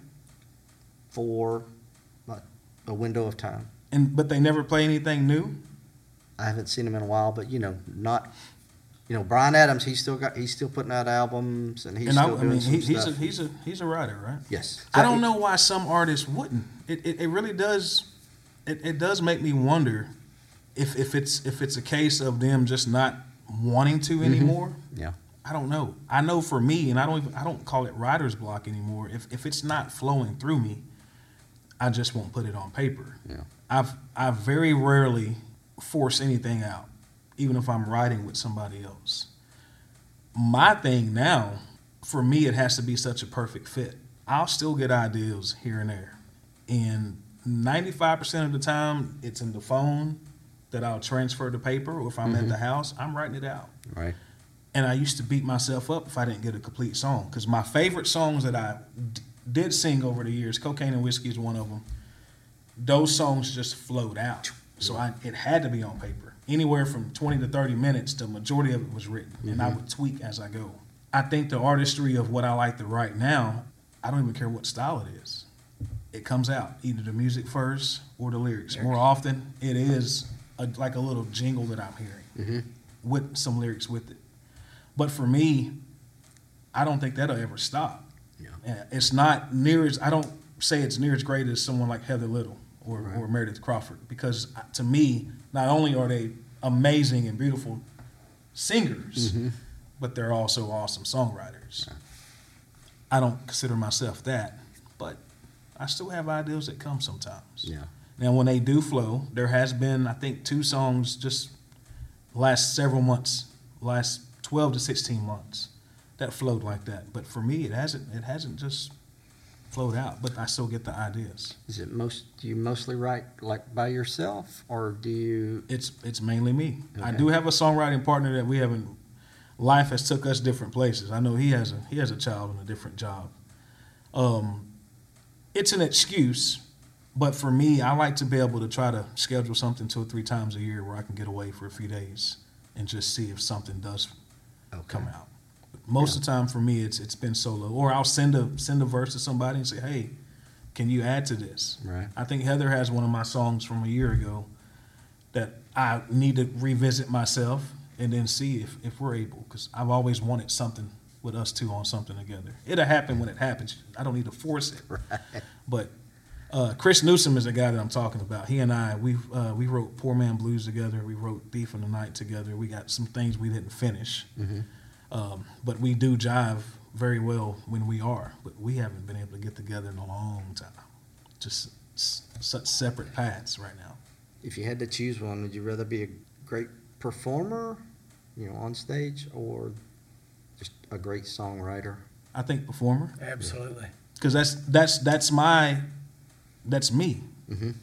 for like a window of time. But they never play anything new. I haven't seen him in a while, but not. Bryan Adams, he's still putting out albums, and he's still doing some stuff. He's a writer, right? Yes. I don't know why some artists wouldn't. It really does. It does make me wonder if it's a case of them just not wanting to anymore. Yeah. I don't know. I know for me, and I don't call it writer's block anymore. If it's not flowing through me, I just won't put it on paper. Yeah. I very rarely force anything out, even if I'm writing with somebody else. My thing now, for me, it has to be such a perfect fit. I'll still get ideas here and there. And 95% of the time, it's in the phone that I'll transfer to paper, or if I'm at the house, I'm writing it out. Right. And I used to beat myself up if I didn't get a complete song. Because my favorite songs that I did sing over the years, Cocaine and Whiskey is one of them, those songs just flowed out. So it had to be on paper. Anywhere from 20 to 30 minutes, the majority of it was written. And I would tweak as I go. I think the artistry of what I like to write now, I don't even care what style it is. It comes out, either the music first or the lyrics. More often, it is like a little jingle that I'm hearing with some lyrics with it. But for me, I don't think that'll ever stop. Yeah. It's not near as, I don't say it's near as great as someone like Heather Little or Meredith Crawford, because to me, not only are they amazing and beautiful singers, but they're also awesome songwriters. Right. I don't consider myself that, but I still have ideas that come sometimes. Yeah. Now, when they do flow, there has been, I think, 2 songs just last several months, last 12 to 16 months, that flowed like that. But for me, it hasn't just flowed out, but I still get the ideas. Do you mostly write like by yourself, or do you? It's mainly me. Okay. I do have a songwriting partner that we haven't. Life has took us different places. I know he has a child and a different job. It's an excuse, but for me, I like to be able to try to schedule something 2 or 3 times a year where I can get away for a few days and just see if something does come out. Most of the time for me, it's been solo, or I'll send a verse to somebody and say, "Hey, can you add to this?" Right. I think Heather has one of my songs from a year ago that I need to revisit myself and then see if we're able, because I've always wanted something with us two on something together. It'll happen when it happens. I don't need to force it. Right. But Chris Newsom is the guy that I'm talking about. He and I, we wrote Poor Man Blues together. We wrote Thief in the Night together. We got some things we didn't finish. But we do jive very well when we are. But we haven't been able to get together in a long time. Just such separate paths right now. If you had to choose one, would you rather be a great performer, on stage, or just a great songwriter? I think performer. Absolutely. Because that's me.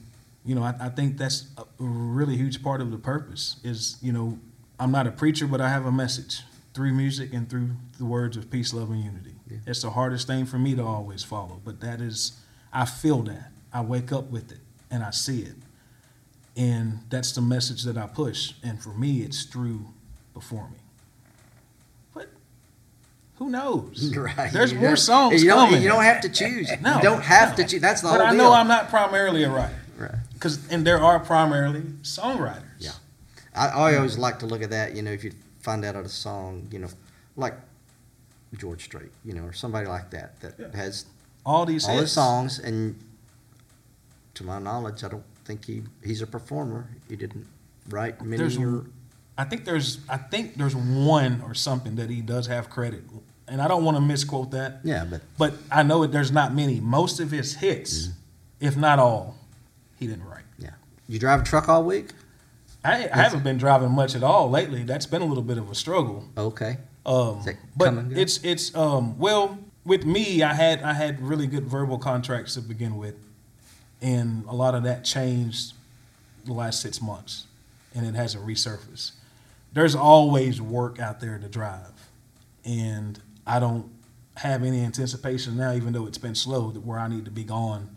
I think that's a really huge part of the purpose is, I'm not a preacher, but I have a message through music and through the words of peace, love, and unity. Yeah. It's the hardest thing for me to always follow, but I feel that. I wake up with it and I see it. And that's the message that I push. And for me, it's through performing. But who knows? Right. There's more songs coming. You don't have to choose. No, you don't have to choose. That's the whole deal. But I know I'm not primarily a writer. Right. And there are primarily songwriters. Yeah. I always like to look at that, if you find out a song, like George Strait, or somebody like that has all these songs, and to my knowledge, I don't think he's a performer. He didn't write many. I think there's one or something that he does have credit, and I don't want to misquote that. Yeah, but I know there's not many. Most of his hits, if not all, he didn't write. Yeah. You drive a truck all week? I haven't been driving much at all lately. That's been a little bit of a struggle. Okay. But it's well, with me, I had really good verbal contracts to begin with, and a lot of that changed the last 6 months, and it hasn't resurfaced. There's always work out there to drive, and I don't have any anticipation now, even though it's been slow, that where I need to be gone.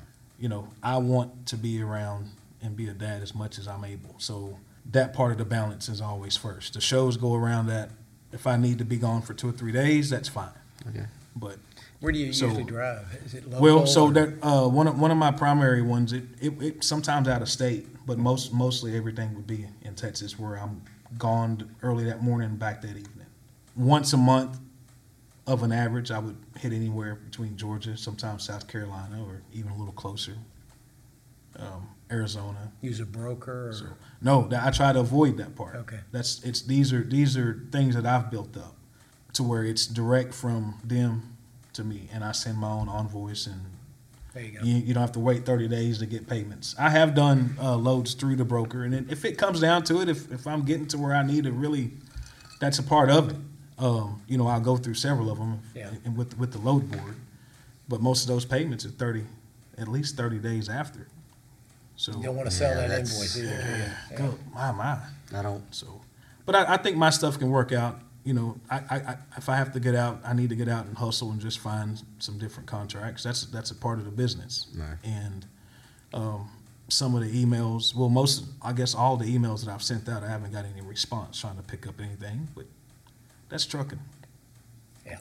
I want to be around and be a dad as much as I'm able. So that part of the balance is always first. The shows go around that. If I need to be gone for 2 or 3 days, that's fine. Okay. But where do you usually drive? Is it local? Well, so that one of my primary ones, it sometimes out of state, but mostly everything would be in Texas, where I'm gone early that morning and back that evening. Once a month, of an average, I would hit anywhere between Georgia, sometimes South Carolina, or even a little closer, Arizona. Use a broker? Or? So, no, I try to avoid that part. Okay. These are things that I've built up to where it's direct from them to me, and I send my own envoys, and there you go. You don't have to wait 30 days to get payments. I have done loads through the broker, and if it comes down to it, if I'm getting to where I need to really, that's a part of it. I'll go through several of them and with the load board, but most of those payments are at least 30 days after. So you don't want to sell that invoice either, do you? My. I don't. So, but I think my stuff can work out. I if I have to get out, I need to get out and hustle and just find some different contracts. That's a part of the business. Right. And some of the emails, I guess all the emails that I've sent out, I haven't got any response trying to pick up anything, but that's trucking. Yeah.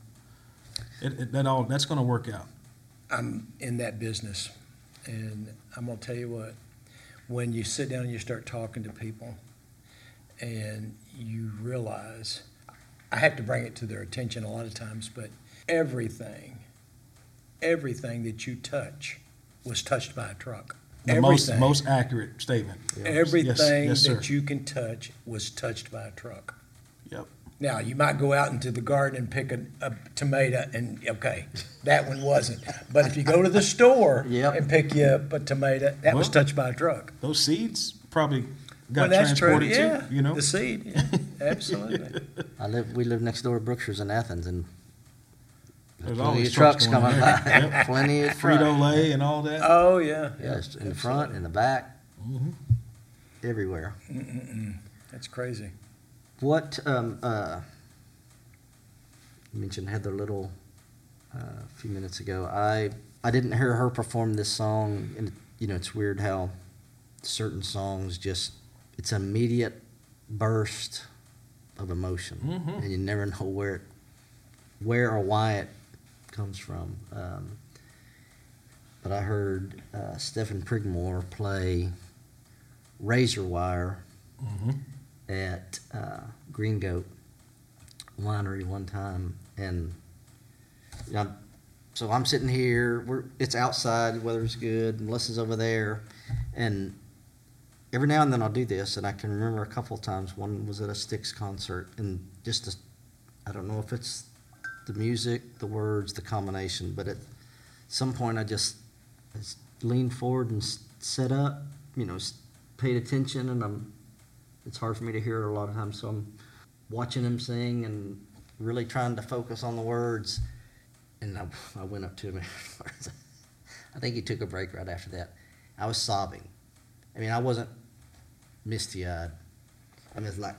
That's going to work out. I'm in that business, and I'm going to tell you what, when you sit down and you start talking to people and you realize, I have to bring it to their attention a lot of times, but everything that you touch was touched by a truck. The most accurate statement. Everything yes, that you can touch was touched by a truck. Yep. Now, you might go out into the garden and pick a tomato, and okay, that one wasn't. But if you go to the store and pick you up a tomato, that was touched by a truck. Those seeds probably got that's transported true. Yeah, too, the seed, yeah, absolutely. We live next door to Brookshire's in Athens, and there's plenty always of trucks going coming in. by. Yep. Plenty of Frito-Lay and all that. Oh, yeah. Yes, in the front, in the back, everywhere. That's crazy. What, you mentioned Heather Little a few minutes ago. I didn't hear her perform this song, and it's weird how certain songs it's an immediate burst of emotion, and you never know where or why it comes from. But I heard Stephen Prigmore play Razor Wire at Green Goat Winery one time, and so I'm sitting here. It's outside, the weather's good, and Melissa's over there, and every now and then I'll do this, and I can remember a couple of times. One was at a Styx concert, and I don't know if it's the music, the words, the combination, but at some point I just leaned forward and sat up, paid attention, and it's hard for me to hear it a lot of times, so I'm watching him sing and really trying to focus on the words, and I went up to him. I think he took a break right after that. I was sobbing. I mean, I wasn't misty-eyed. I mean, it's like,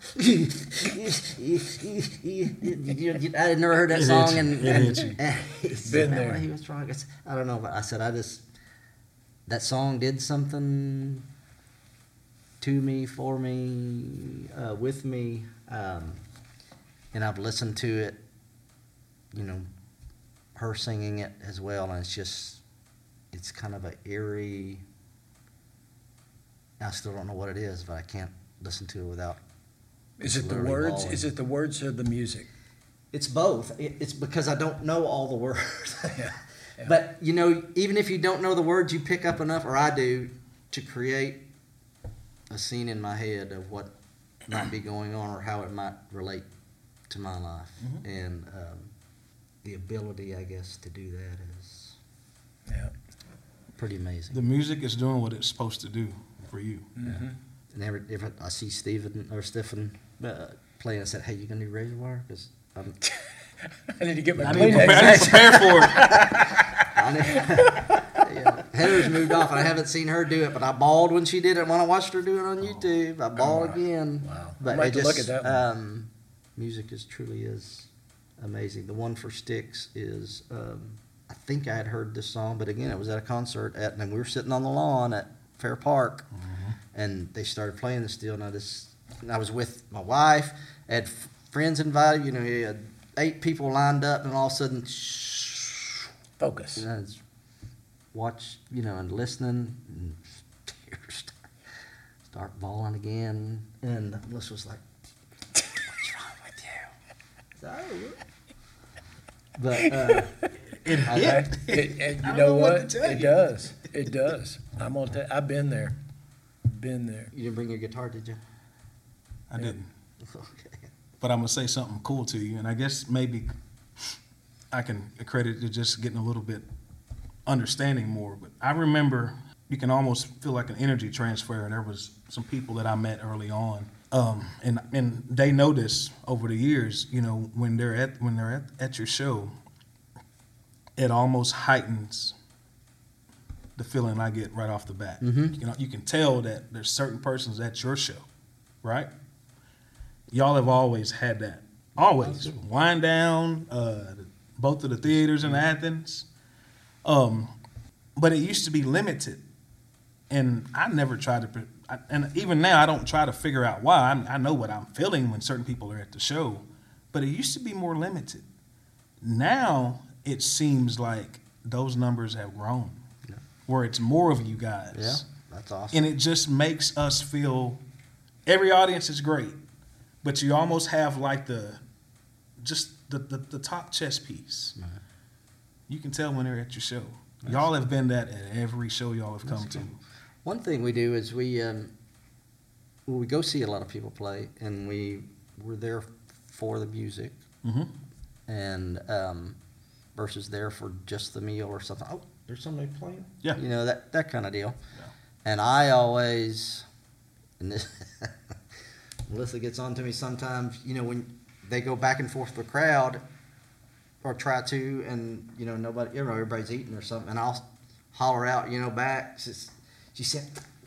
I had never heard that song, and Been there. He was trying. I don't know, but I said, that song did something to me, for me, with me, and I've listened to it, you know, her singing it as well, and it's kind of an eerie. I still don't know what it is, but I can't listen to it without. Is it the literally words? bawling. Is it the words or the music? It's both. It's because I don't know all the words. Yeah. But, you know, even if you don't know the words, you pick up enough, or I do, to create a scene in my head of what might be going on or how it might relate to my life. Mm-hmm. And the ability, I guess, to do that is Yeah. pretty amazing. The music is doing what it's supposed to do for you. Mm-hmm. And every I see Stephen playing, I said, "Hey, you gonna do Razorwire?" Because I'm I need to get my I need to Kleenex. prepare for it. yeah. Heather's moved off, and I haven't seen her do it, but I bawled when she did it. When I watched her do it on YouTube, I bawled again. Wow. But I might it have to just, look at that one. Music truly is amazing. The one for Styx is, I think I had heard this song, but again, it was at a concert and we were sitting on the lawn at Fair Park, and they started playing this deal, and I was with my wife, I had friends invited, you know, he had 8 people lined up, and all of a sudden, Focus. and I was watch, you know, and listening, and tears start bawling again, and Melissa was like, "What's wrong with you?" But It hit. And I you don't know know what what? to tell It you. does. It does. I'm gonna tell. I've been there. Been there. you didn't bring your guitar, did you? I didn't. Okay. But I'm going to say something cool to you, and I guess maybe I can accredit it to just getting a little bit understanding more. But I remember you can almost feel like an energy transfer, and there was some people that I met early on. And they notice over the years, you know, when they're at your show, it almost heightens the feeling I get right off the bat. You can tell that there's certain persons at your show, right? Y'all have always had that. Always. Wind Down, both of the theaters in Athens. But it used to be limited. And I never tried to, and even now I don't try to figure out why. I know what I'm feeling when certain people are at the show. But it used to be more limited. Now it seems like those numbers have grown. Yeah. Where it's more of you guys. Yeah, that's awesome. And it just makes us feel, every audience is great, but you almost have like the top chess piece. Right. You can tell when they're at your show. Y'all have been that at every show y'all have come to. One thing we do is we go see a lot of people play, and we're there for the music, Mm-hmm. and versus there for just the meal or something. Oh, there's somebody playing. Yeah. You know, that kind of deal. Yeah. And I always, and this, Melissa gets on to me sometimes. You know, when they go back and forth with the crowd, or try to, and you know nobody, you know, everybody's eating or something, and I'll holler out, you know, back. She said,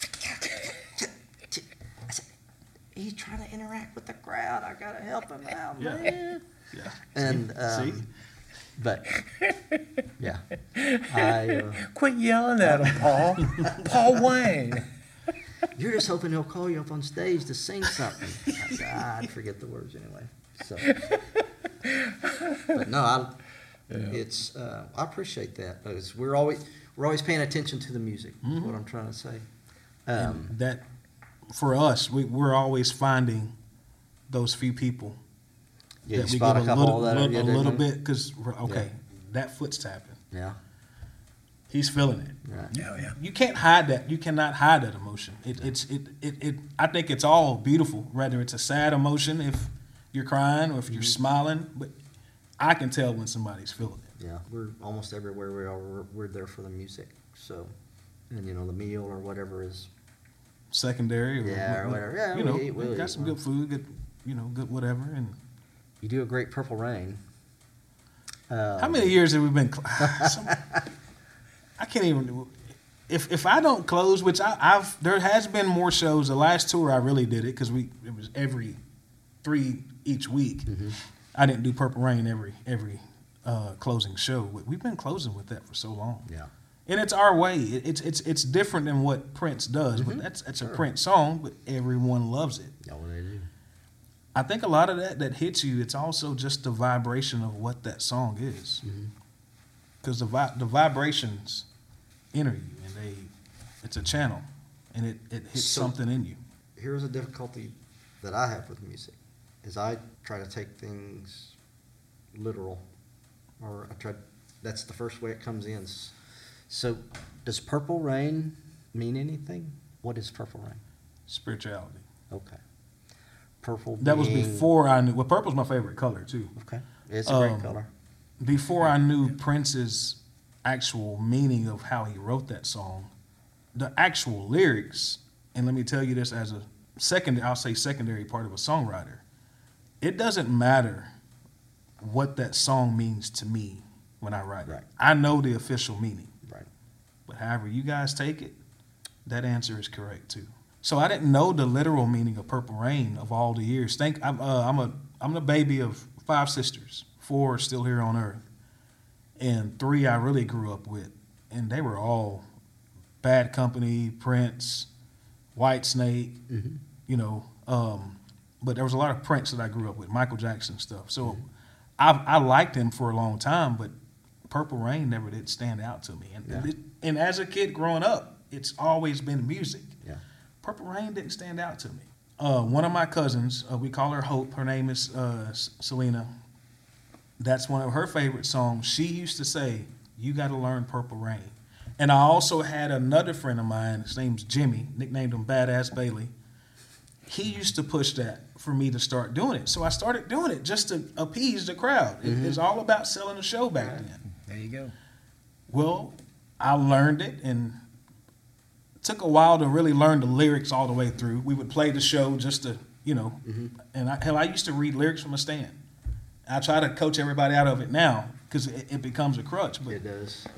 I said, he's trying to interact with the crowd. I gotta help him out, Yeah. man. Yeah. And See? but yeah, I Quit yelling at him, Paul. Paul Wayne. you're just hoping he'll call you up on stage to sing something. I said, I'd forget the words anyway. So, but no, it's I appreciate that because we're always paying attention to the music. Is what I'm trying to say. And that, for us, we're always finding those few people Yeah, you that we spot get a couple a that little are bit, because okay, that foot's tapping. Yeah, He's feeling it. right. Yeah. You can't hide that. You cannot hide that emotion. I think it's all beautiful. Whether it's a sad emotion, if you're crying, or if you're smiling, but I can tell when somebody's feeling it. Yeah, we're almost everywhere we are. We're there for the music. So, and you know, the meal or whatever is. Secondary, Or whatever. Yeah, you know, we'll got eat some well. good food, good whatever. And You do a great Purple Rain. how many years have we been? I can't even. if I don't close, which I've there has been more shows. The last tour I really did it because it was every 3 each week. Mm-hmm. I didn't do Purple Rain every closing show. We've been closing with that for so long. Yeah. And it's our way. It's different than what Prince does, but that's Sure. a Prince song, but everyone loves it. Oh, they do. I think a lot of that hits you. It's also just the vibration of what that song is, because the vibrations enter you, and it's a channel, and it hits So- something in you. Here's a difficulty that I have with music, is I try to take things literal, or that's the first way it comes in. So, does Purple Rain mean anything? What is Purple Rain? Spirituality. Okay. Purple. That was being- before I knew. Well, purple's my favorite color too. Okay. It's a great Um, color. Before I knew Prince's actual meaning of how he wrote that song, the actual lyrics, and let me tell you this as a secondary part of a songwriter, it doesn't matter what that song means to me when I write Right. it. I know the official meaning, Right. but however you guys take it, that answer is correct too. So I didn't know the literal meaning of Purple Rain of all the years. I'm the baby of 5 sisters. 4 are still here on earth, and 3 I really grew up with, and they were all Bad Company, Prince, White Snake, you know. But there was a lot of Prince that I grew up with, Michael Jackson stuff. So I liked him for a long time, but Purple Rain never did stand out to me. And as a kid growing up, it's always been music. Yeah. Purple Rain didn't stand out to me. One of my cousins, we call her Hope. Her name is Selena. That's one of her favorite songs. She used to say, "You got to learn Purple Rain." And I also had another friend of mine. His name's Jimmy. Nicknamed him Badass Bailey. He used to push that for me to start doing it. So I started doing it just to appease the crowd. It's all about selling a show back then. There you go. Well, I learned it, and it took a while to really learn the lyrics all the way through. We would play the show just to, and I used to read lyrics from a stand. I try to coach everybody out of it now because it becomes a crutch. But It does.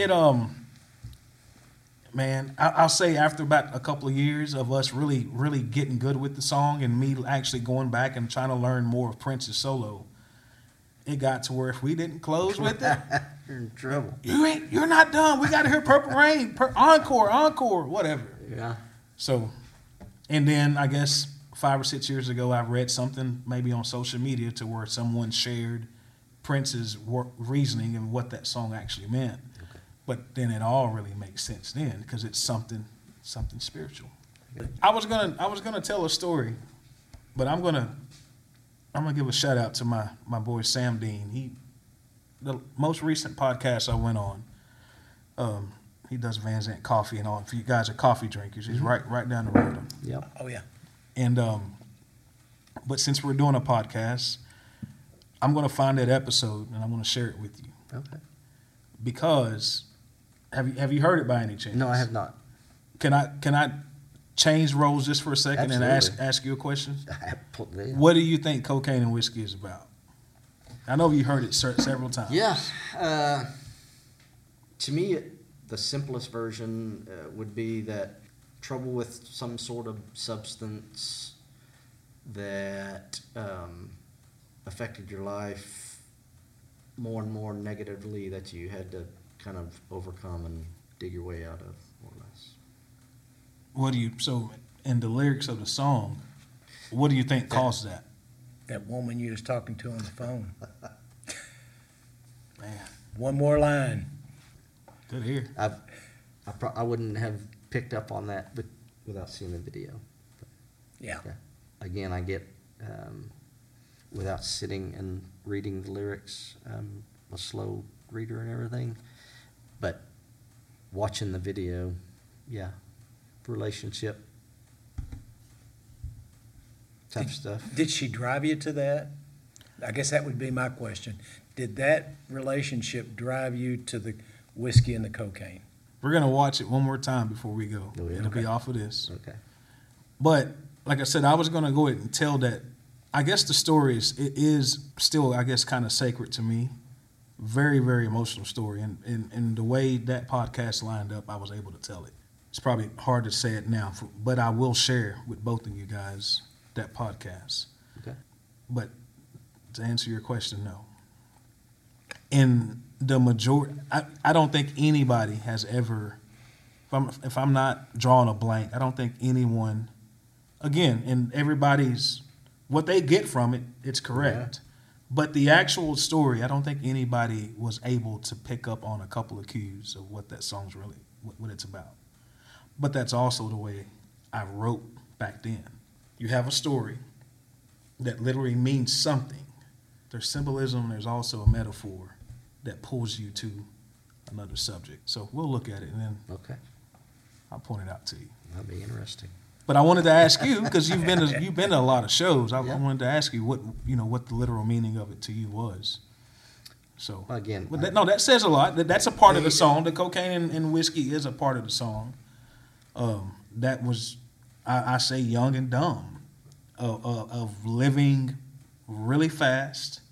man, I'll say after about a couple of years of us really, really getting good with the song and me actually going back and trying to learn more of Prince's solo, it got to where if we didn't close with it, You're in trouble. you're not done. We got to hear Purple Rain, encore, whatever. Yeah. So, and then I guess 5 or 6 years ago, I read something maybe on social media to where someone shared Prince's reasoning and what that song actually meant. Okay. But then it all really makes sense then because it's something spiritual. I was gonna tell a story, but I'm gonna give a shout out to my boy Sam Dean. The most recent podcast I went on, he does Van Zandt Coffee and all. If you guys are coffee drinkers, he's right down the road. Yep. Oh, yeah. And but since we're doing a podcast, I'm gonna find that episode and I'm gonna share it with you Okay. because have you heard it by any chance? No, I have not. Can I change roles just for a second and Absolutely. ask you a question? Yeah. What do you think Cocaine and Whiskey is about? I know you heard it several times. Yeah. To me, the simplest version would be that trouble with some sort of substance that affected your life more and more negatively that you had to kind of overcome and dig your way out of, more or less. So in the lyrics of the song, what do you think caused that? That woman you was talking to on the phone. Man, One more line. good here. I wouldn't have picked up on that without seeing the video. Yeah. Yeah. Again, I get, without sitting and reading the lyrics, a slow reader and everything. But watching the video, yeah, relationship type stuff. Did she drive you to that? I guess that would be my question. Did that relationship drive you to the whiskey and the cocaine? We're gonna watch it one more time before we go. Oh, yeah? It'll be Okay. off of this. Okay. But like I said, I was gonna go ahead and tell that. I guess the story is still, I guess, kind of sacred to me Very, very emotional story. And the way that podcast lined up, I was able to tell it. It's probably hard to say it now, but I will share with both of you guys that podcast. Okay. But to answer your question, no. In the majority, I don't think anybody has ever, if I'm not drawing a blank, I don't think anyone, again, and everybody's, what they get from it, it's correct. Yeah. But the actual story, I don't think anybody was able to pick up on a couple of cues of what that song's really, what it's about. But that's also the way I wrote back then. You have a story that literally means something. There's symbolism, there's also a metaphor that pulls you to another subject. So we'll look at it and then I'll point it out to you. That'll be interesting. But I wanted to ask you, because you've been to a lot of shows. I wanted to ask you what the literal meaning of it to you was. So again, that says a lot. That's a part of the song. The cocaine and whiskey is a part of the song. That was, I say, young and dumb, of living really fast,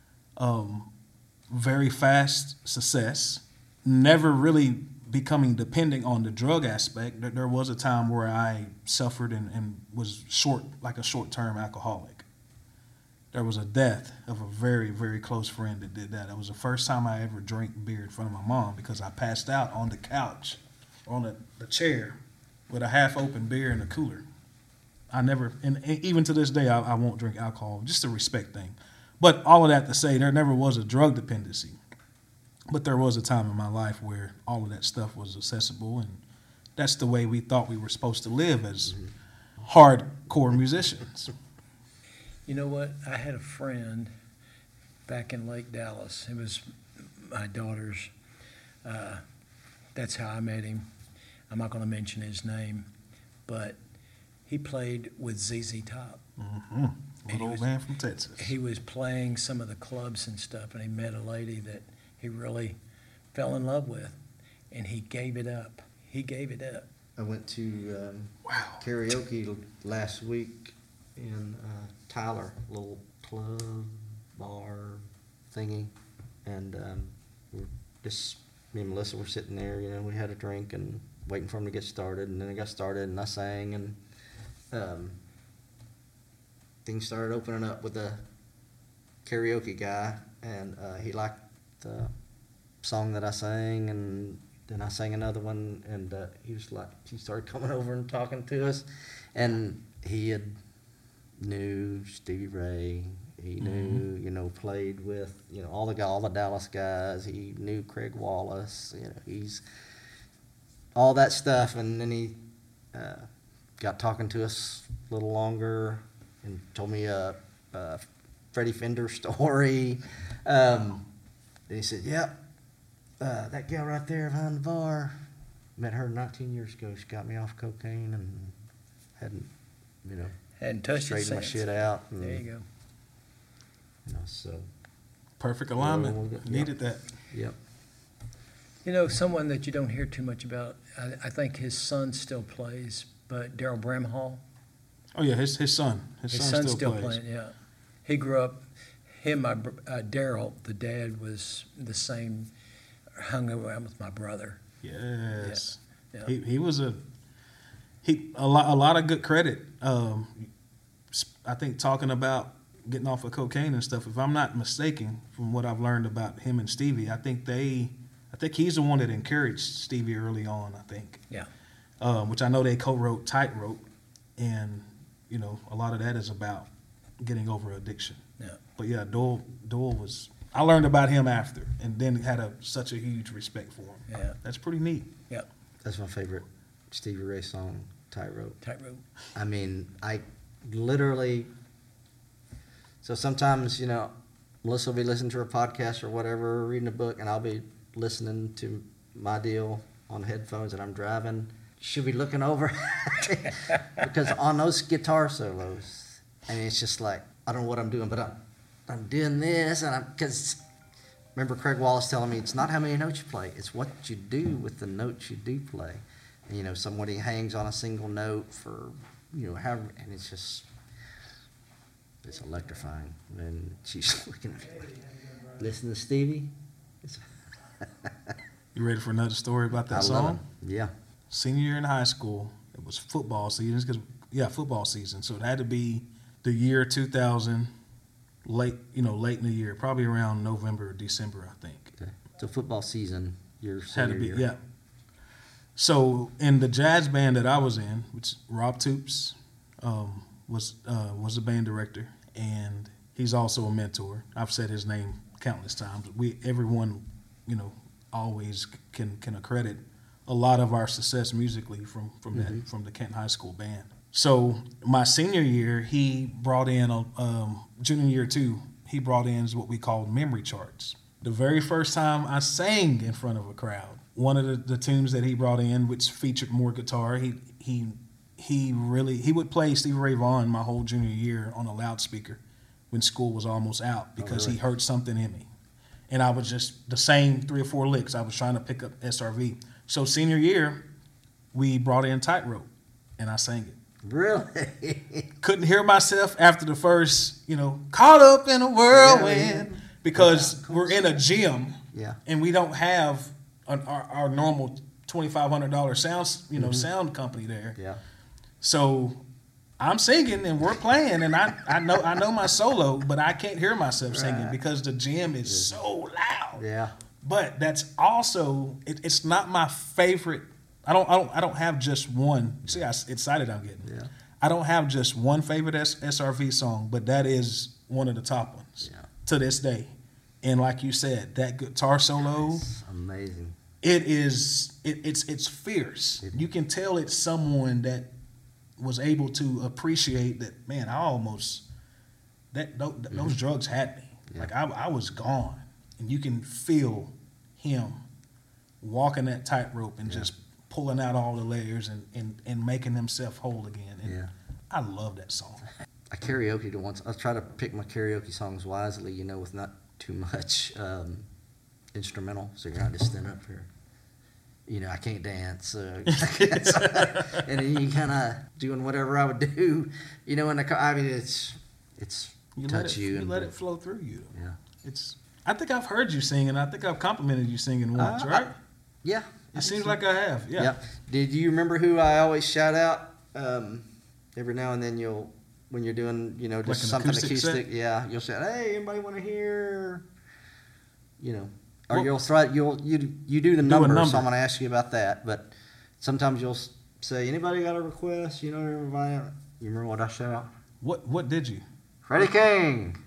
very fast success, never really becoming dependent on the drug aspect. There was a time where I suffered and was like a short-term alcoholic. There was a death of a very, very close friend that did that. It was the first time I ever drank beer in front of my mom because I passed out on the couch, on the chair, with a half-open beer in the cooler. I never, and even to this day, I won't drink alcohol, just a respect thing. But all of that to say, there never was a drug dependency. But there was a time in my life where all of that stuff was accessible, and that's the way we thought we were supposed to live as hardcore musicians. You know what? I had a friend back in Lake Dallas. It was my daughter's. That's how I met him. I'm not going to mention his name, but he played with ZZ Top. Mm-hmm. Little old man from Texas. He was playing some of the clubs and stuff, and he met a lady that he really fell in love with, and he gave it up. He gave it up. I went to karaoke last week in Tyler, a little club, bar thingy, and me and Melissa were sitting there, we had a drink and waiting for him to get started, and then it got started, and I sang, and things started opening up with the karaoke guy, and he liked the song that I sang, and then I sang another one, and he started coming over and talking to us, and he knew Stevie Ray, he knew, played with, all the Dallas guys, he knew Craig Wallace, he's all that stuff, and then he got talking to us a little longer and told me a Freddie Fender story. Then he said, that gal right there behind the bar, met her 19 years ago. She got me off cocaine and hadn't touched it straightened my since. shit out. And, there you go. So perfect alignment. Needed that. Yep. Someone that you don't hear too much about, I think his son still plays, but Daryl Bramhall. Oh, yeah, his son. His son still plays. Playing, yeah. He grew up, Daryl, the dad, was the same, hung around with my brother. Yes. Yeah. He was a lot of good credit. I think talking about getting off of cocaine and stuff, if I'm not mistaken, from what I've learned about him and Stevie, I think he's the one that encouraged Stevie early on, I think. Yeah. Which I know they co-wrote Tightrope, and a lot of that is about getting over addiction. Yeah. But yeah, Doyle was. I learned about him after, and then had such a huge respect for him. Yeah. That's pretty neat. Yeah. That's my favorite Stevie Ray song, Tightrope. Tightrope. I mean, I literally. So sometimes, Melissa will be listening to her podcast or whatever, reading a book, and I'll be listening to my deal on headphones, and I'm driving. She'll be looking over because on those guitar solos, it's just like, I don't know what I'm doing, but I'm doing this, and because remember Craig Wallace telling me it's not how many notes you play, it's what you do with the notes you do play. And somebody hangs on a single note for however, and it's electrifying. And she's looking at me like, listen to Stevie, You ready for another story about that I song? love it. Yeah. Senior year in high school, it was football season. Football season. So it had to be the year 2000, late in the year, probably around November or December, I think. Okay. So football season, your Had senior to be, year. yeah. So in the jazz band that I was in, which Rob Toops was the band director, and he's also a mentor. I've said his name countless times. Everyone, always can accredit a lot of our success musically from the Kent High School band. So my senior year, he brought in junior year too. He brought in what we called memory charts. The very first time I sang in front of a crowd, one of the tunes that he brought in, which featured more guitar, he would play Stevie Ray Vaughan my whole junior year on a loudspeaker when school was almost out because he heard something in me. And I was just the same 3 or 4 licks. I was trying to pick up SRV. So senior year, we brought in Tightrope, and I sang it. Really? Couldn't hear myself after the first, caught up in a whirlwind, because we're in a gym, and we don't have our normal $2,500 sound, sound company there. Yeah. So I'm singing and we're playing, and I know my solo, but I can't hear myself singing because the gym is so loud. Yeah. But that's also it's not my favorite. I don't have just one. See how excited I'm getting. Yeah. I don't have just one favorite SRV song, but that is one of the top ones to this day. And like you said, that guitar solo, That's amazing. It's fierce. You can tell it's someone that was able to appreciate that. Man, I almost those drugs had me. Yeah. Like I was gone, and you can feel him walking that tightrope and just pulling out all the layers and making himself whole again. And I love that song. I karaoke'd once. I try to pick my karaoke songs wisely, with not too much instrumental, so you're not just standing up here. I can't dance. And then you kind of doing whatever I would do, in the car. I mean, it's touch you. You let it flow through you. Yeah. I think I've heard you sing, and I think I've complimented you singing once, right? Yeah. It seems like I have. Yeah. Did you remember who I always shout out? Every now and then when you're doing, just like something acoustic, you'll say, "Hey, anybody want to hear?" Or you'll throw you do the number, so I'm going to ask you about that. But sometimes you'll say, "Anybody got a request?" Everybody. You remember what I shout out? What did you? Freddie King.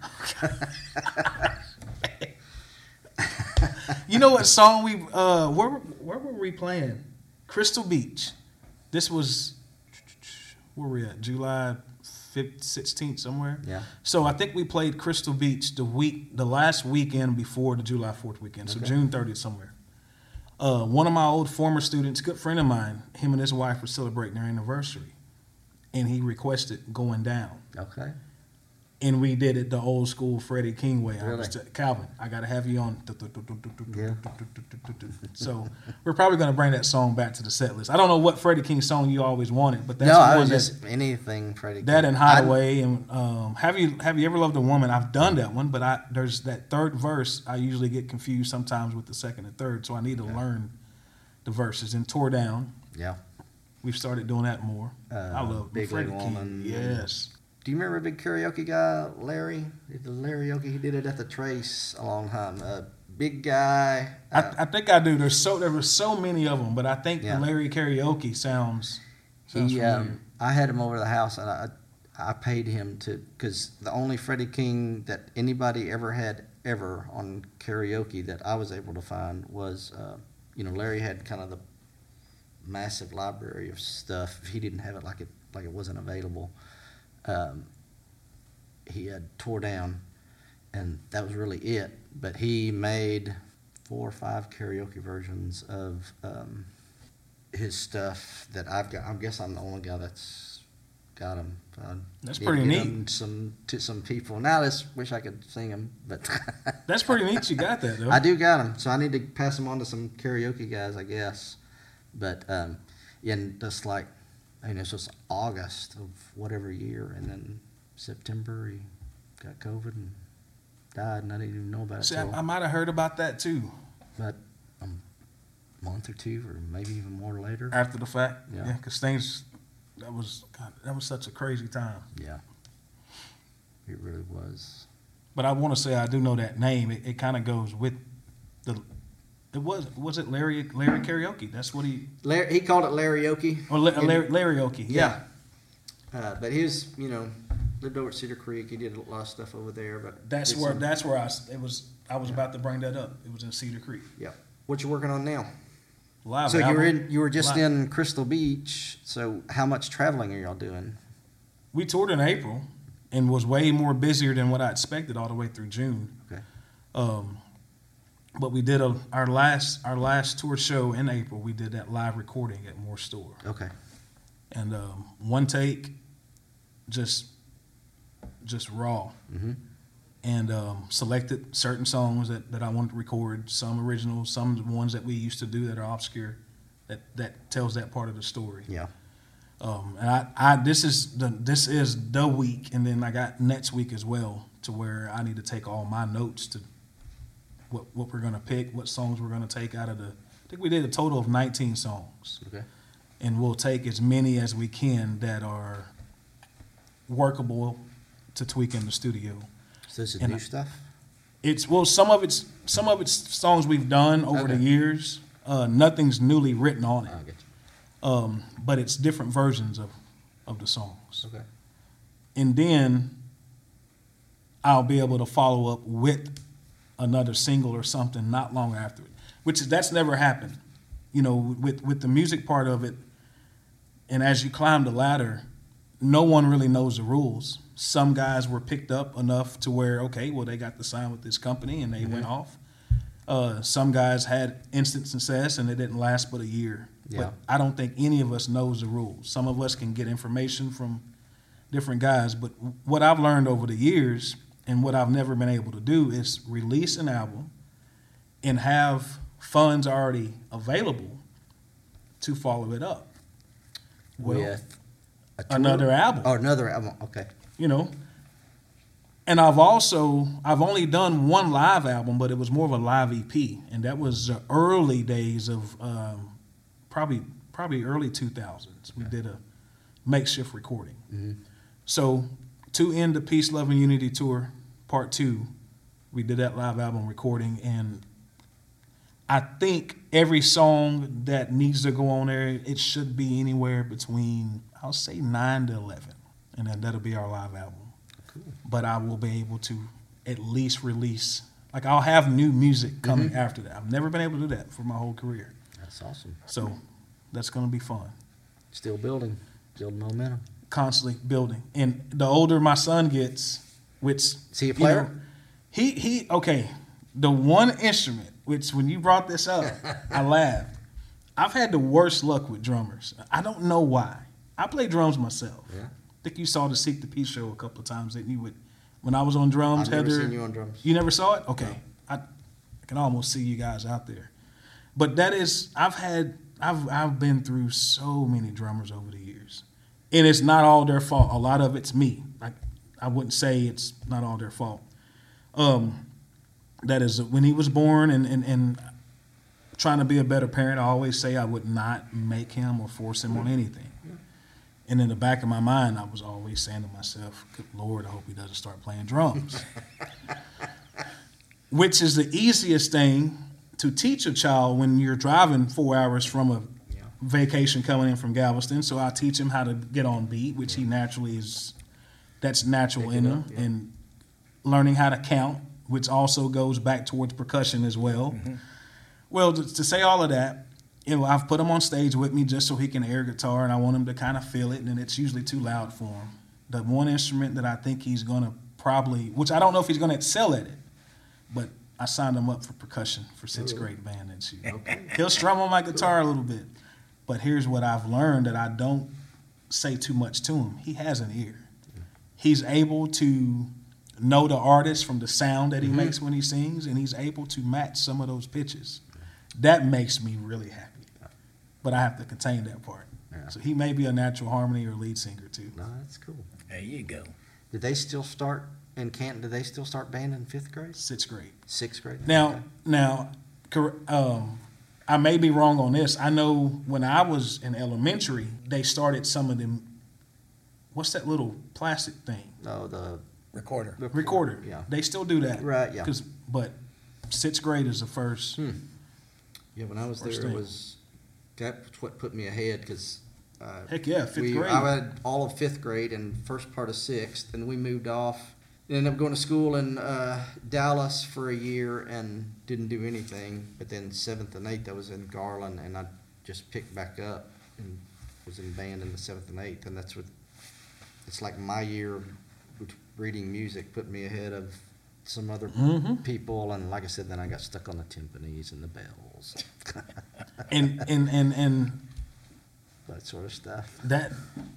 You know what song where were we playing? Crystal Beach. This was where were we at? July 15th, 16th, somewhere. Yeah. So I think we played Crystal Beach the last weekend before the July 4th weekend. So June 30th somewhere. One of my old former students, good friend of mine, him and his wife were celebrating their anniversary, and he requested Going Down. Okay. And we did it the old school Freddie King way. Really? Calvin, I gotta have you on. Yeah. So we're probably gonna bring that song back to the set list. I don't know what Freddie King song you always wanted, but that's No, I the was one just anything Freddie King. that and Hideaway and have you ever loved a woman? I've done that one, but there's that third verse. I usually get confused sometimes with the second and third, so I need to learn the verses. And Tore Down. Yeah. We've started doing that more. I love Big Freddie Woman. King. Yes. Do you remember a big karaoke guy, Larry? The karaoke, he did it at the Trace a long time. Big guy. I think I do. There were so many of them, but I think Yeah. the Larry Karaoke sounds familiar. I had him over to the house, and I paid him because the only Freddie King that anybody ever had on karaoke that I was able to find was, Larry had kind of the massive library of stuff. He didn't have it like it wasn't available. He had Tore Down, and that was really it. But he made 4 or 5 karaoke versions of his stuff that I've got. I guess I'm the only guy that's got them. That's pretty neat. To some people. Now I just wish I could sing them, but That's pretty neat. You got that though. I do got them, so I need to pass them on to some karaoke guys, I guess. But and just like. It's just August of whatever year, and then September he got COVID and died, and I didn't even know about it. See, I might have heard about that too. about a month or two, or maybe even more later. After the fact, Yeah. yeah, because that was such a crazy time. Yeah, it really was. But I want to say I do know that name. It kind of goes with the. It was it Larry Karaoke? That's what he He called it Larryoke. or Larryoke. Yeah. But he was, lived over at Cedar Creek. He did a lot of stuff over there. But That's where I was about to bring that up. It was in Cedar Creek. Yeah. What you working on now? Live So album. you were just Live. in Crystal Beach. So how much traveling are y'all doing? We toured in April and was way more busier than what I expected all the way through June. Okay. But we did our last tour show in April. We did that live recording at Moore Store. Okay. And one take, just raw. Mm-hmm. And selected certain songs that I wanted to record, some original, some ones that we used to do that are obscure, that tells that part of the story. Yeah. And this is the week, and then I got next week as well, to where I need to take all my notes to what we're gonna pick, what songs we're gonna take out of I think we did a total of 19 songs. Okay. And we'll take as many as we can that are workable to tweak in the studio. So this is And new stuff? Some of it's songs we've done over the Okay. years. Nothing's newly written on it. I get you. But it's different versions of the songs. Okay. And then I'll be able to follow up with another single or something not long after it, that's never happened. With the music part of it, and as you climb the ladder, no one really knows the rules. Some guys were picked up enough to where, okay, well, they got to sign with this company and they went off. Some guys had instant success and it didn't last but a year. Yeah. But I don't think any of us knows the rules. Some of us can get information from different guys, but what I've learned over the years and what I've never been able to do is release an album and have funds already available to follow it up With a tour? another album. Oh, another album. Okay. And I've only done one live album, but it was more of a live EP, and that was the early days of probably early 2000s. We did a makeshift recording. Mm-hmm. So to end the Peace, Love, and Unity tour, part 2, we did that live album recording, and I think every song that needs to go on there, it should be anywhere between, I'll say 9 to 11, and then that'll be our live album. Cool. But I will be able to at least release, I'll have new music coming after that. I've never been able to do that for my whole career. That's awesome. So that's going to be fun. Still building momentum. Constantly building. And the older my son gets, which... Is he a player? Okay, the one instrument, which when you brought this up, I laughed. I've had the worst luck with drummers. I don't know why. I play drums myself. Yeah. I think you saw the Seek the Peace show a couple of times, didn't you? When I was on drums, I've Heather. never seen you on drums. You never saw it? Okay. I can almost see you guys out there. But that is, I've been through so many drummers over the years. And it's not all their fault. A lot of it's me. I wouldn't say it's not all their fault. That is, when he was born and trying to be a better parent, I always say I would not make him or force him on anything. And in the back of my mind, I was always saying to myself, good Lord, I hope he doesn't start playing drums. Which is the easiest thing to teach a child when you're driving 4 hours from a vacation coming in from Galveston. So I teach him how to get on beat, which he naturally is, that's natural in him. And learning how to count, which also goes back towards percussion as well. Mm-hmm. Well, to say all of that, I've put him on stage with me just so he can air guitar, and I want him to kind of feel it, and it's usually too loud for him. The one instrument that I think he's going to probably, which I don't know if he's going to excel at it, but I signed him up for percussion for 6th grade band next year. Okay. He'll strum on my guitar a little bit, but here's what I've learned that I don't say too much to him. He has an ear. He's able to know the artist from the sound that he makes when he sings, and he's able to match some of those pitches. That makes me really happy. But I have to contain that part. Yeah. So he may be a natural harmony or lead singer too. No, that's cool. There you go. Did they still start in Canton? Did they still start band in 5th grade? 6th grade. 6th grade. Now, I may be wrong on this. I know when I was in elementary, they started some of them. What's that little plastic thing? Oh, the Recorder. Recorder. Yeah. They still do that. Right, yeah. But 6th grade is the first. Yeah, when I was First there, thing. that's what put me ahead because Heck yeah, 5th grade. I had all of 5th grade and first part of 6th, and we moved off. Ended up going to school in Dallas for a year and didn't do anything. But then 7th and 8th, I was in Garland, and I just picked back up and was in band in the 7th and 8th, and that's what it's like. My year of reading music put me ahead of some other people, and like I said, then I got stuck on the timpanis and the bells, and that sort of stuff. that,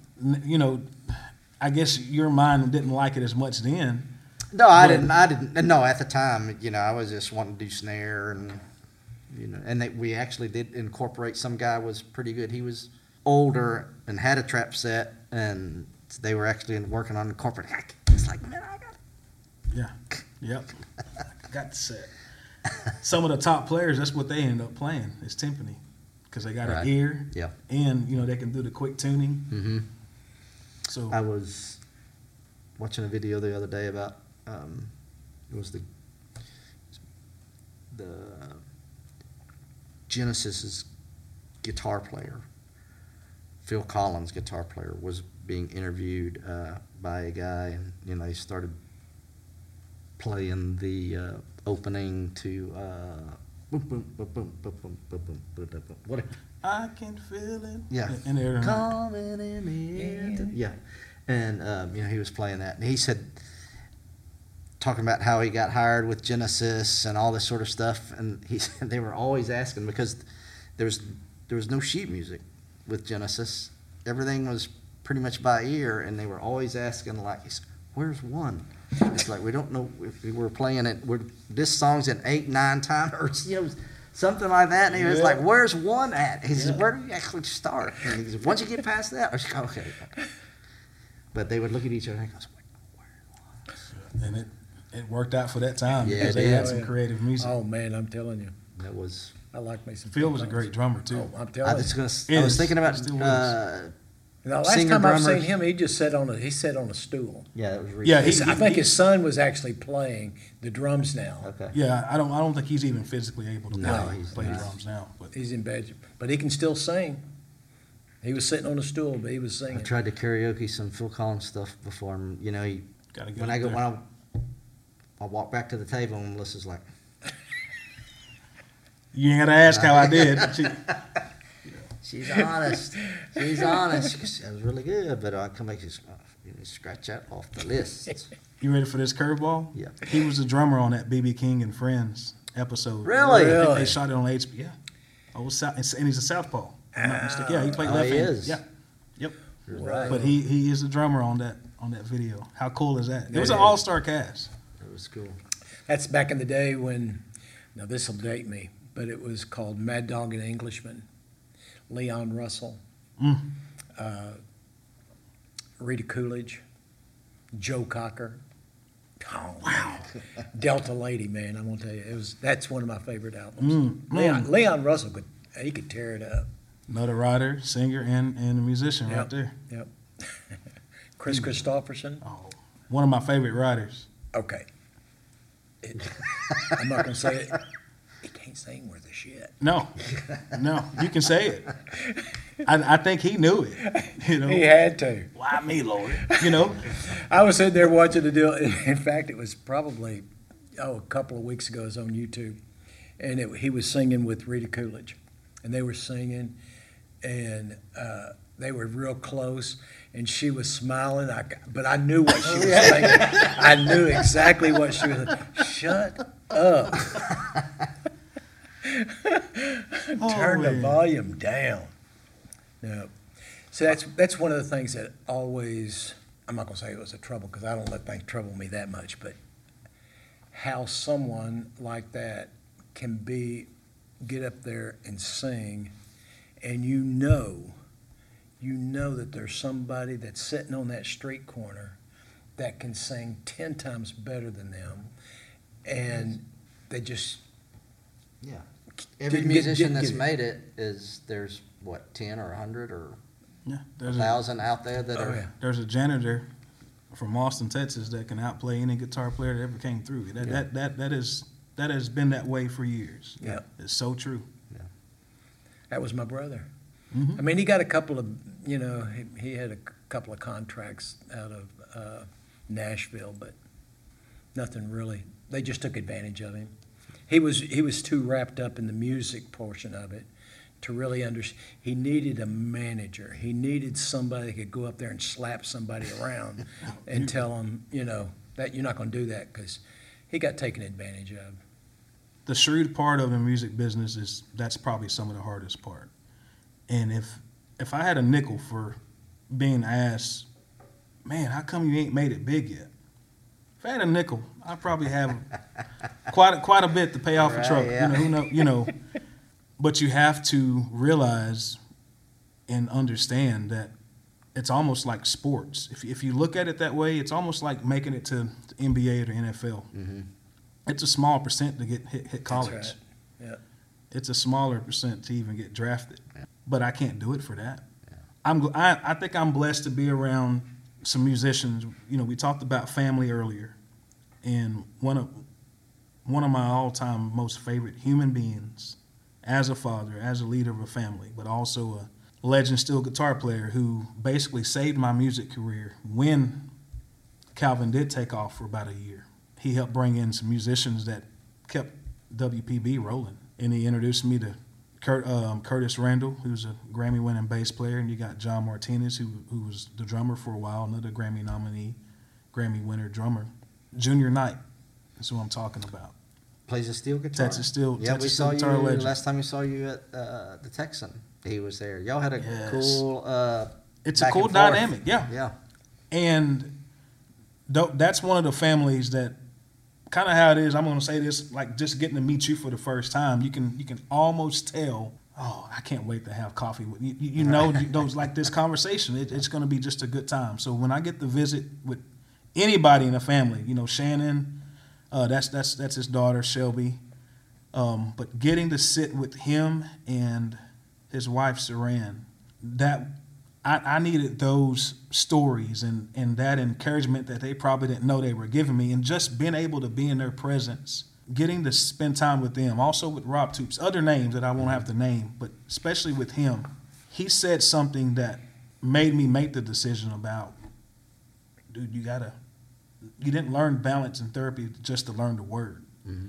I guess your mind didn't like it as much then. No, I didn't. No, at the time, I was just wanting to do snare and, and we actually did incorporate. Some guy was pretty good. He was older and had a trap set, and they were actually working on incorporating. It's like, man, I got it. Yeah. Yep. Got the set. Some of the top players, that's what they end up playing is timpani, because they got Right. an ear. Yeah. And they can do the quick tuning. Mm-hmm. So I was watching a video the other day about it was the Genesis's guitar player, Phil Collins, guitar player, was being interviewed by a guy, and they started playing the opening to boom boom boom boom boom boom boom boom boom boom boom. What? I can feel it. Yeah. In there. Coming in the air. Yeah. And, he was playing that. And he said, talking about how he got hired with Genesis and all this sort of stuff. And he said they were always asking, because there was no sheet music with Genesis. Everything was pretty much by ear. And they were always asking, like, he said, where's one? It's like, we don't know if we were playing it. This song's in 8, 9 times, or, something like that. And he was like, where's one at? He says, where do you actually start? And he says, once you get past that, I was like, okay. But they would look at each other and go, where? And it worked out for that time. Yeah, because it they did. had some creative music. Oh man, I'm telling you, That was. I like me some. Phil was a great drummer too. Oh, I'm I telling you. was thinking about. Still is. Now, last singer time I've seen drummers. him, he sat on a stool. Yeah, it was. Yeah, I think his son was actually playing the drums now. Okay. Yeah, I don't think he's even physically able to No, play, he's play not. drums now. But He's in bed, but he can still sing. He was sitting on a stool, but he was I singing. tried to karaoke some Phil Collins stuff before him. gotta get When up there. I walk back to the table and Melissa's like, You ain't gotta ask how I did. she's honest. She's honest. She goes, that was really good, but I come back and scratch that off the list. You ready for this curveball? Yeah. He was the drummer on that BB King and Friends episode. Really? I think Really? they shot it on HBO. Yeah. Oh, and he's a southpaw. I'm not mistaken. Yeah, he played Oh, left he hand. is? Yeah. Yep. Right. But he is the drummer on that video. How cool is that? It was an Yeah. all-star cast. That was cool. That's back in the day when, now this will date me, but it was called Mad Dog and Englishman. Leon Russell, Rita Coolidge, Joe Cocker. Oh, wow. Delta Lady, man, I'm gonna tell you, that's one of my favorite albums. Leon Russell could tear it up. Another writer, singer, and a musician right Yep. there. Yep. Chris Christopherson. Oh, one of my favorite writers. Okay. I'm not gonna say it. He can't sing worth a shit. No, you can say it. I think he knew it. He had to. Why me, Lord? I was sitting there watching the deal. In fact, it was probably a couple of weeks ago. It was on YouTube, and he was singing with Rita Coolidge, and they were singing, and they were real close, and she was smiling. But I knew what she was saying. I knew exactly what she was. Shut up. Turn the man. volume down. No. So that's one of the things that always, I'm not going to say it was a trouble because I don't let things trouble me that much, but how someone like that can get up there and sing, and you know that there's somebody that's sitting on that street corner that can sing 10 times better than them, and they just Yeah. Every Get- musician get that's it. made it there's what, 10 or 100 or Yeah, there's 1,000 out there that Oh, are. yeah. there's a janitor from Austin, Texas, that can outplay any guitar player that ever came through. That has been that way for years. Yeah. It's so true. That was my brother. Mhm. I mean, he got a couple of, he had a couple of contracts out of Nashville, but nothing really. They just took advantage of him. He was too wrapped up in the music portion of it to really understand. He needed a manager. He needed somebody that could go up there and slap somebody around and tell him, that you're not going to do that, because he got taken advantage of. The shrewd part of the music business that's probably some of the hardest part. And if I had a nickel for being asked, man, how come you ain't made it big yet? If I had a nickel, I'd probably have quite a bit to pay off a Right, truck. yeah. Who know. But you have to realize and understand that it's almost like sports. If you look at it that way, it's almost like making it to the NBA or the NFL. Mm-hmm. It's a small percent to get hit college. That's right. Yeah. It's a smaller percent to even get drafted. Yeah. But I can't do it for that. Yeah. I think I'm blessed to be around some musicians. We talked about family earlier, and one of my all-time most favorite human beings, as a father, as a leader of a family, but also a legend steel guitar player who basically saved my music career when Calvin did take off for about a year. He helped bring in some musicians that kept WPB rolling, and he introduced me to Curtis Randall, who's a Grammy-winning bass player, and you got John Martinez, who was the drummer for a while, another Grammy nominee, Grammy winner drummer. Junior Knight is who I'm talking about. Plays a steel guitar. Texas Steel, Yeah, we Texas saw Steel guitar you legend. last time we saw you at the Texan. He was there. Y'all had a Yes. cool. It's a back cool and forth. dynamic, yeah. Yeah. And that's one of the families that kind of how it is. I'm going to say this, like just getting to meet you for the first time. You can almost tell. Oh, I can't wait to have coffee with you. You know, those like this conversation. It's going to be just a good time. So when I get to visit with anybody in the family, Shannon, that's his daughter Shelby. But getting to sit with him and his wife Saran, that I needed those stories and that encouragement that they probably didn't know they were giving me, and just being able to be in their presence, getting to spend time with them. Also with Rob Toops, other names that I won't have to name, but especially with him, he said something that made me make the decision about, dude, you didn't learn balance in therapy just to learn the word. Mm-hmm.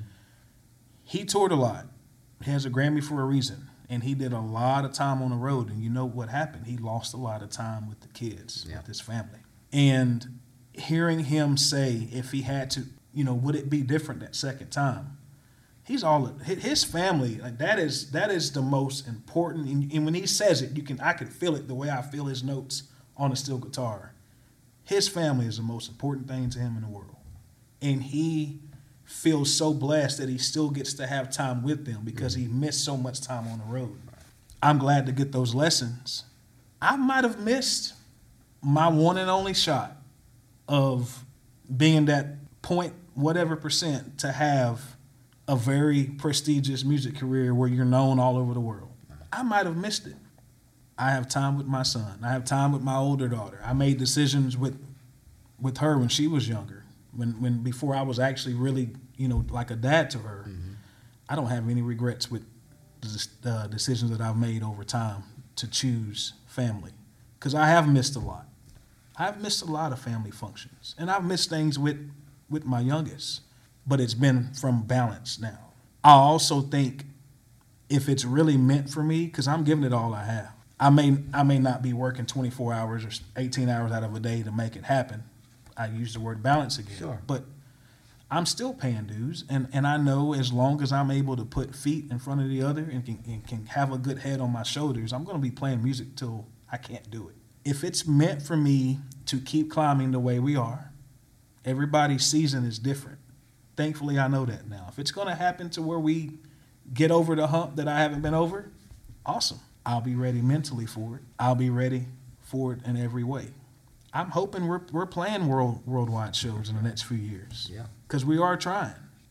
He toured a lot. He has a Grammy for a reason. And he did a lot of time on the road. And you know what happened? He lost a lot of time with the kids, with his family. And hearing him say, if he had to, would it be different that second time? His family, like that is the most important. And when he says it, I could feel it the way I feel his notes on a steel guitar. His family is the most important thing to him in the world. And he feels so blessed that he still gets to have time with them because he missed so much time on the road. I'm glad to get those lessons. I might have missed my one and only shot of being that point whatever percent to have a very prestigious music career where you're known all over the world. I might have missed it. I have time with my son. I have time with my older daughter. I made decisions with her when she was younger. When before I was actually really, like a dad to her. Mm-hmm. I don't have any regrets with the decisions that I've made over time to choose family, because I have missed a lot. I've missed a lot of family functions, and I've missed things with my youngest, but it's been from balance now. I also think if it's really meant for me, because I'm giving it all I have. I may not be working 24 hours or 18 hours out of a day to make it happen. I use the word balance again. Sure. But I'm still paying dues, and I know as long as I'm able to put feet in front of the other and can have a good head on my shoulders, I'm going to be playing music till I can't do it. If it's meant for me to keep climbing the way we are, everybody's season is different. Thankfully, I know that now. If it's going to happen to where we get over the hump that I haven't been over, awesome. I'll be ready mentally for it. I'll be ready for it in every way. I'm hoping we're playing worldwide shows in the next few years. Yeah. Because we are trying.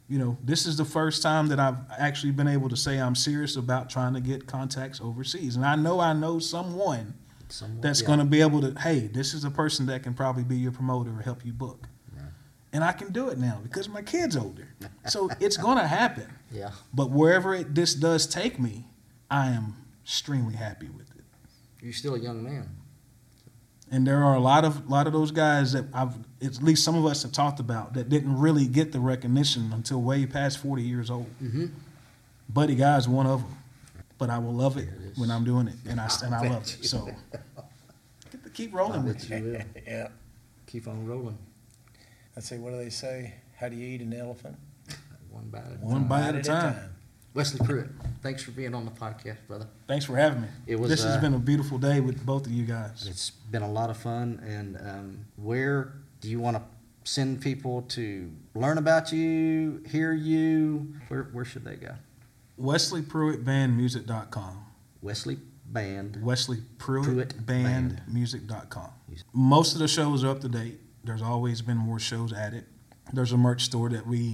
You know, this is the first time that I've actually been able to say I'm serious about trying to get contacts overseas. And I know someone that's going to be able to, hey, this is a person that can probably be your promoter or help you book. Right. And I can do it now because my kid's older. So it's going to happen. Yeah. But wherever this does take me, I am extremely happy with it. You're still a young man. And there are a lot of those guys that at least some of us have talked about that didn't really get the recognition until way past 40 years old. Mm-hmm. Buddy Guy is one of them. But I will love it when I'm doing it, and I love it. So get to keep rolling with you. Yeah. Keep on rolling. Let's see, what do they say? How do you eat an elephant? One bite at a One time. bite at a time. Wesley Pruitt, thanks for being on the podcast, brother. Thanks for having me. This has been a beautiful day with both of you guys. It's been a lot of fun. And where do you want to send people to learn about you, hear you? Where should they go? WesleyPruittBandMusic.com. Wesley Band. WesleyPruittBandMusic.com. Most of the shows are up to date. There's always been more shows added. There's a merch store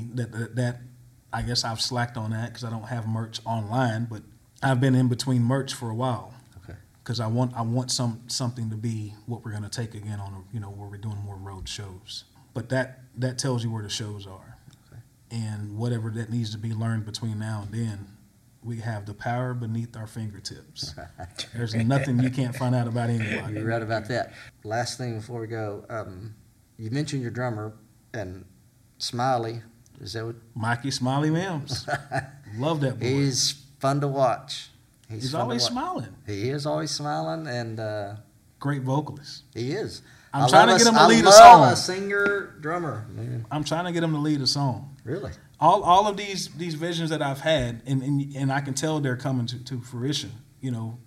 that I guess I've slacked on that because I don't have merch online, but I've been in between merch for a while. Okay. Because I want something to be what we're going to take again on where we're doing more road shows. But that tells you where the shows are. Okay. And whatever that needs to be learned between now and then, we have the power beneath our fingertips. There's nothing you can't find out about anybody. You're right about that. Last thing before we go, you mentioned your drummer and Smiley. Is that what? Mikey Smiley Mims. Love that boy. He's fun to watch. He's always smiling. He is always smiling, and great vocalist. He is. I'm trying to get him to lead a song. I love a singer drummer, man. I'm trying to get him to lead a song. Really? All of these visions that I've had, and I can tell they're coming to fruition. You know,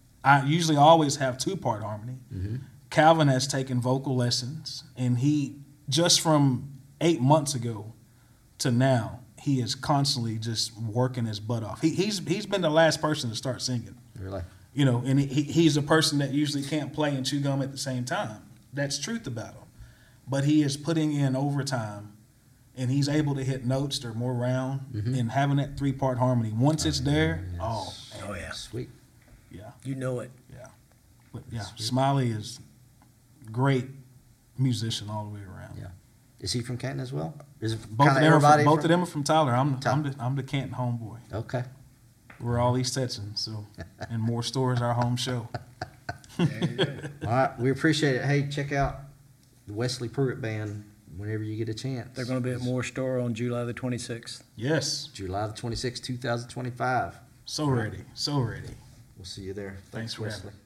I usually always have 2-part harmony. Mm-hmm. Calvin has taken vocal lessons, and he just from 8 months ago to now, he is constantly just working his butt off. He's been the last person to start singing. Really? You know, and he's a person that usually can't play and chew gum at the same time. That's truth about him. But he is putting in overtime, and he's able to hit notes that are more round, mm-hmm. and having that 3-part harmony. Once it's there, yes. oh yeah, sweet. Yeah. You know it. Yeah. But yeah, sweet. Smiley is great musician all the way around. Yeah. Is he from Canton as well? Is it both of them are from Tyler. I'm the Canton homeboy. Okay. We're all East Texans, so and more stores our home show. There you go. All right, we appreciate it. Hey, check out the Wesley Pruitt Band whenever you get a chance. They're going to be at Moore Store on July the 26th. Yes. July the 26th, 2025. So ready. We'll see you there. Thanks Wesley. for having me.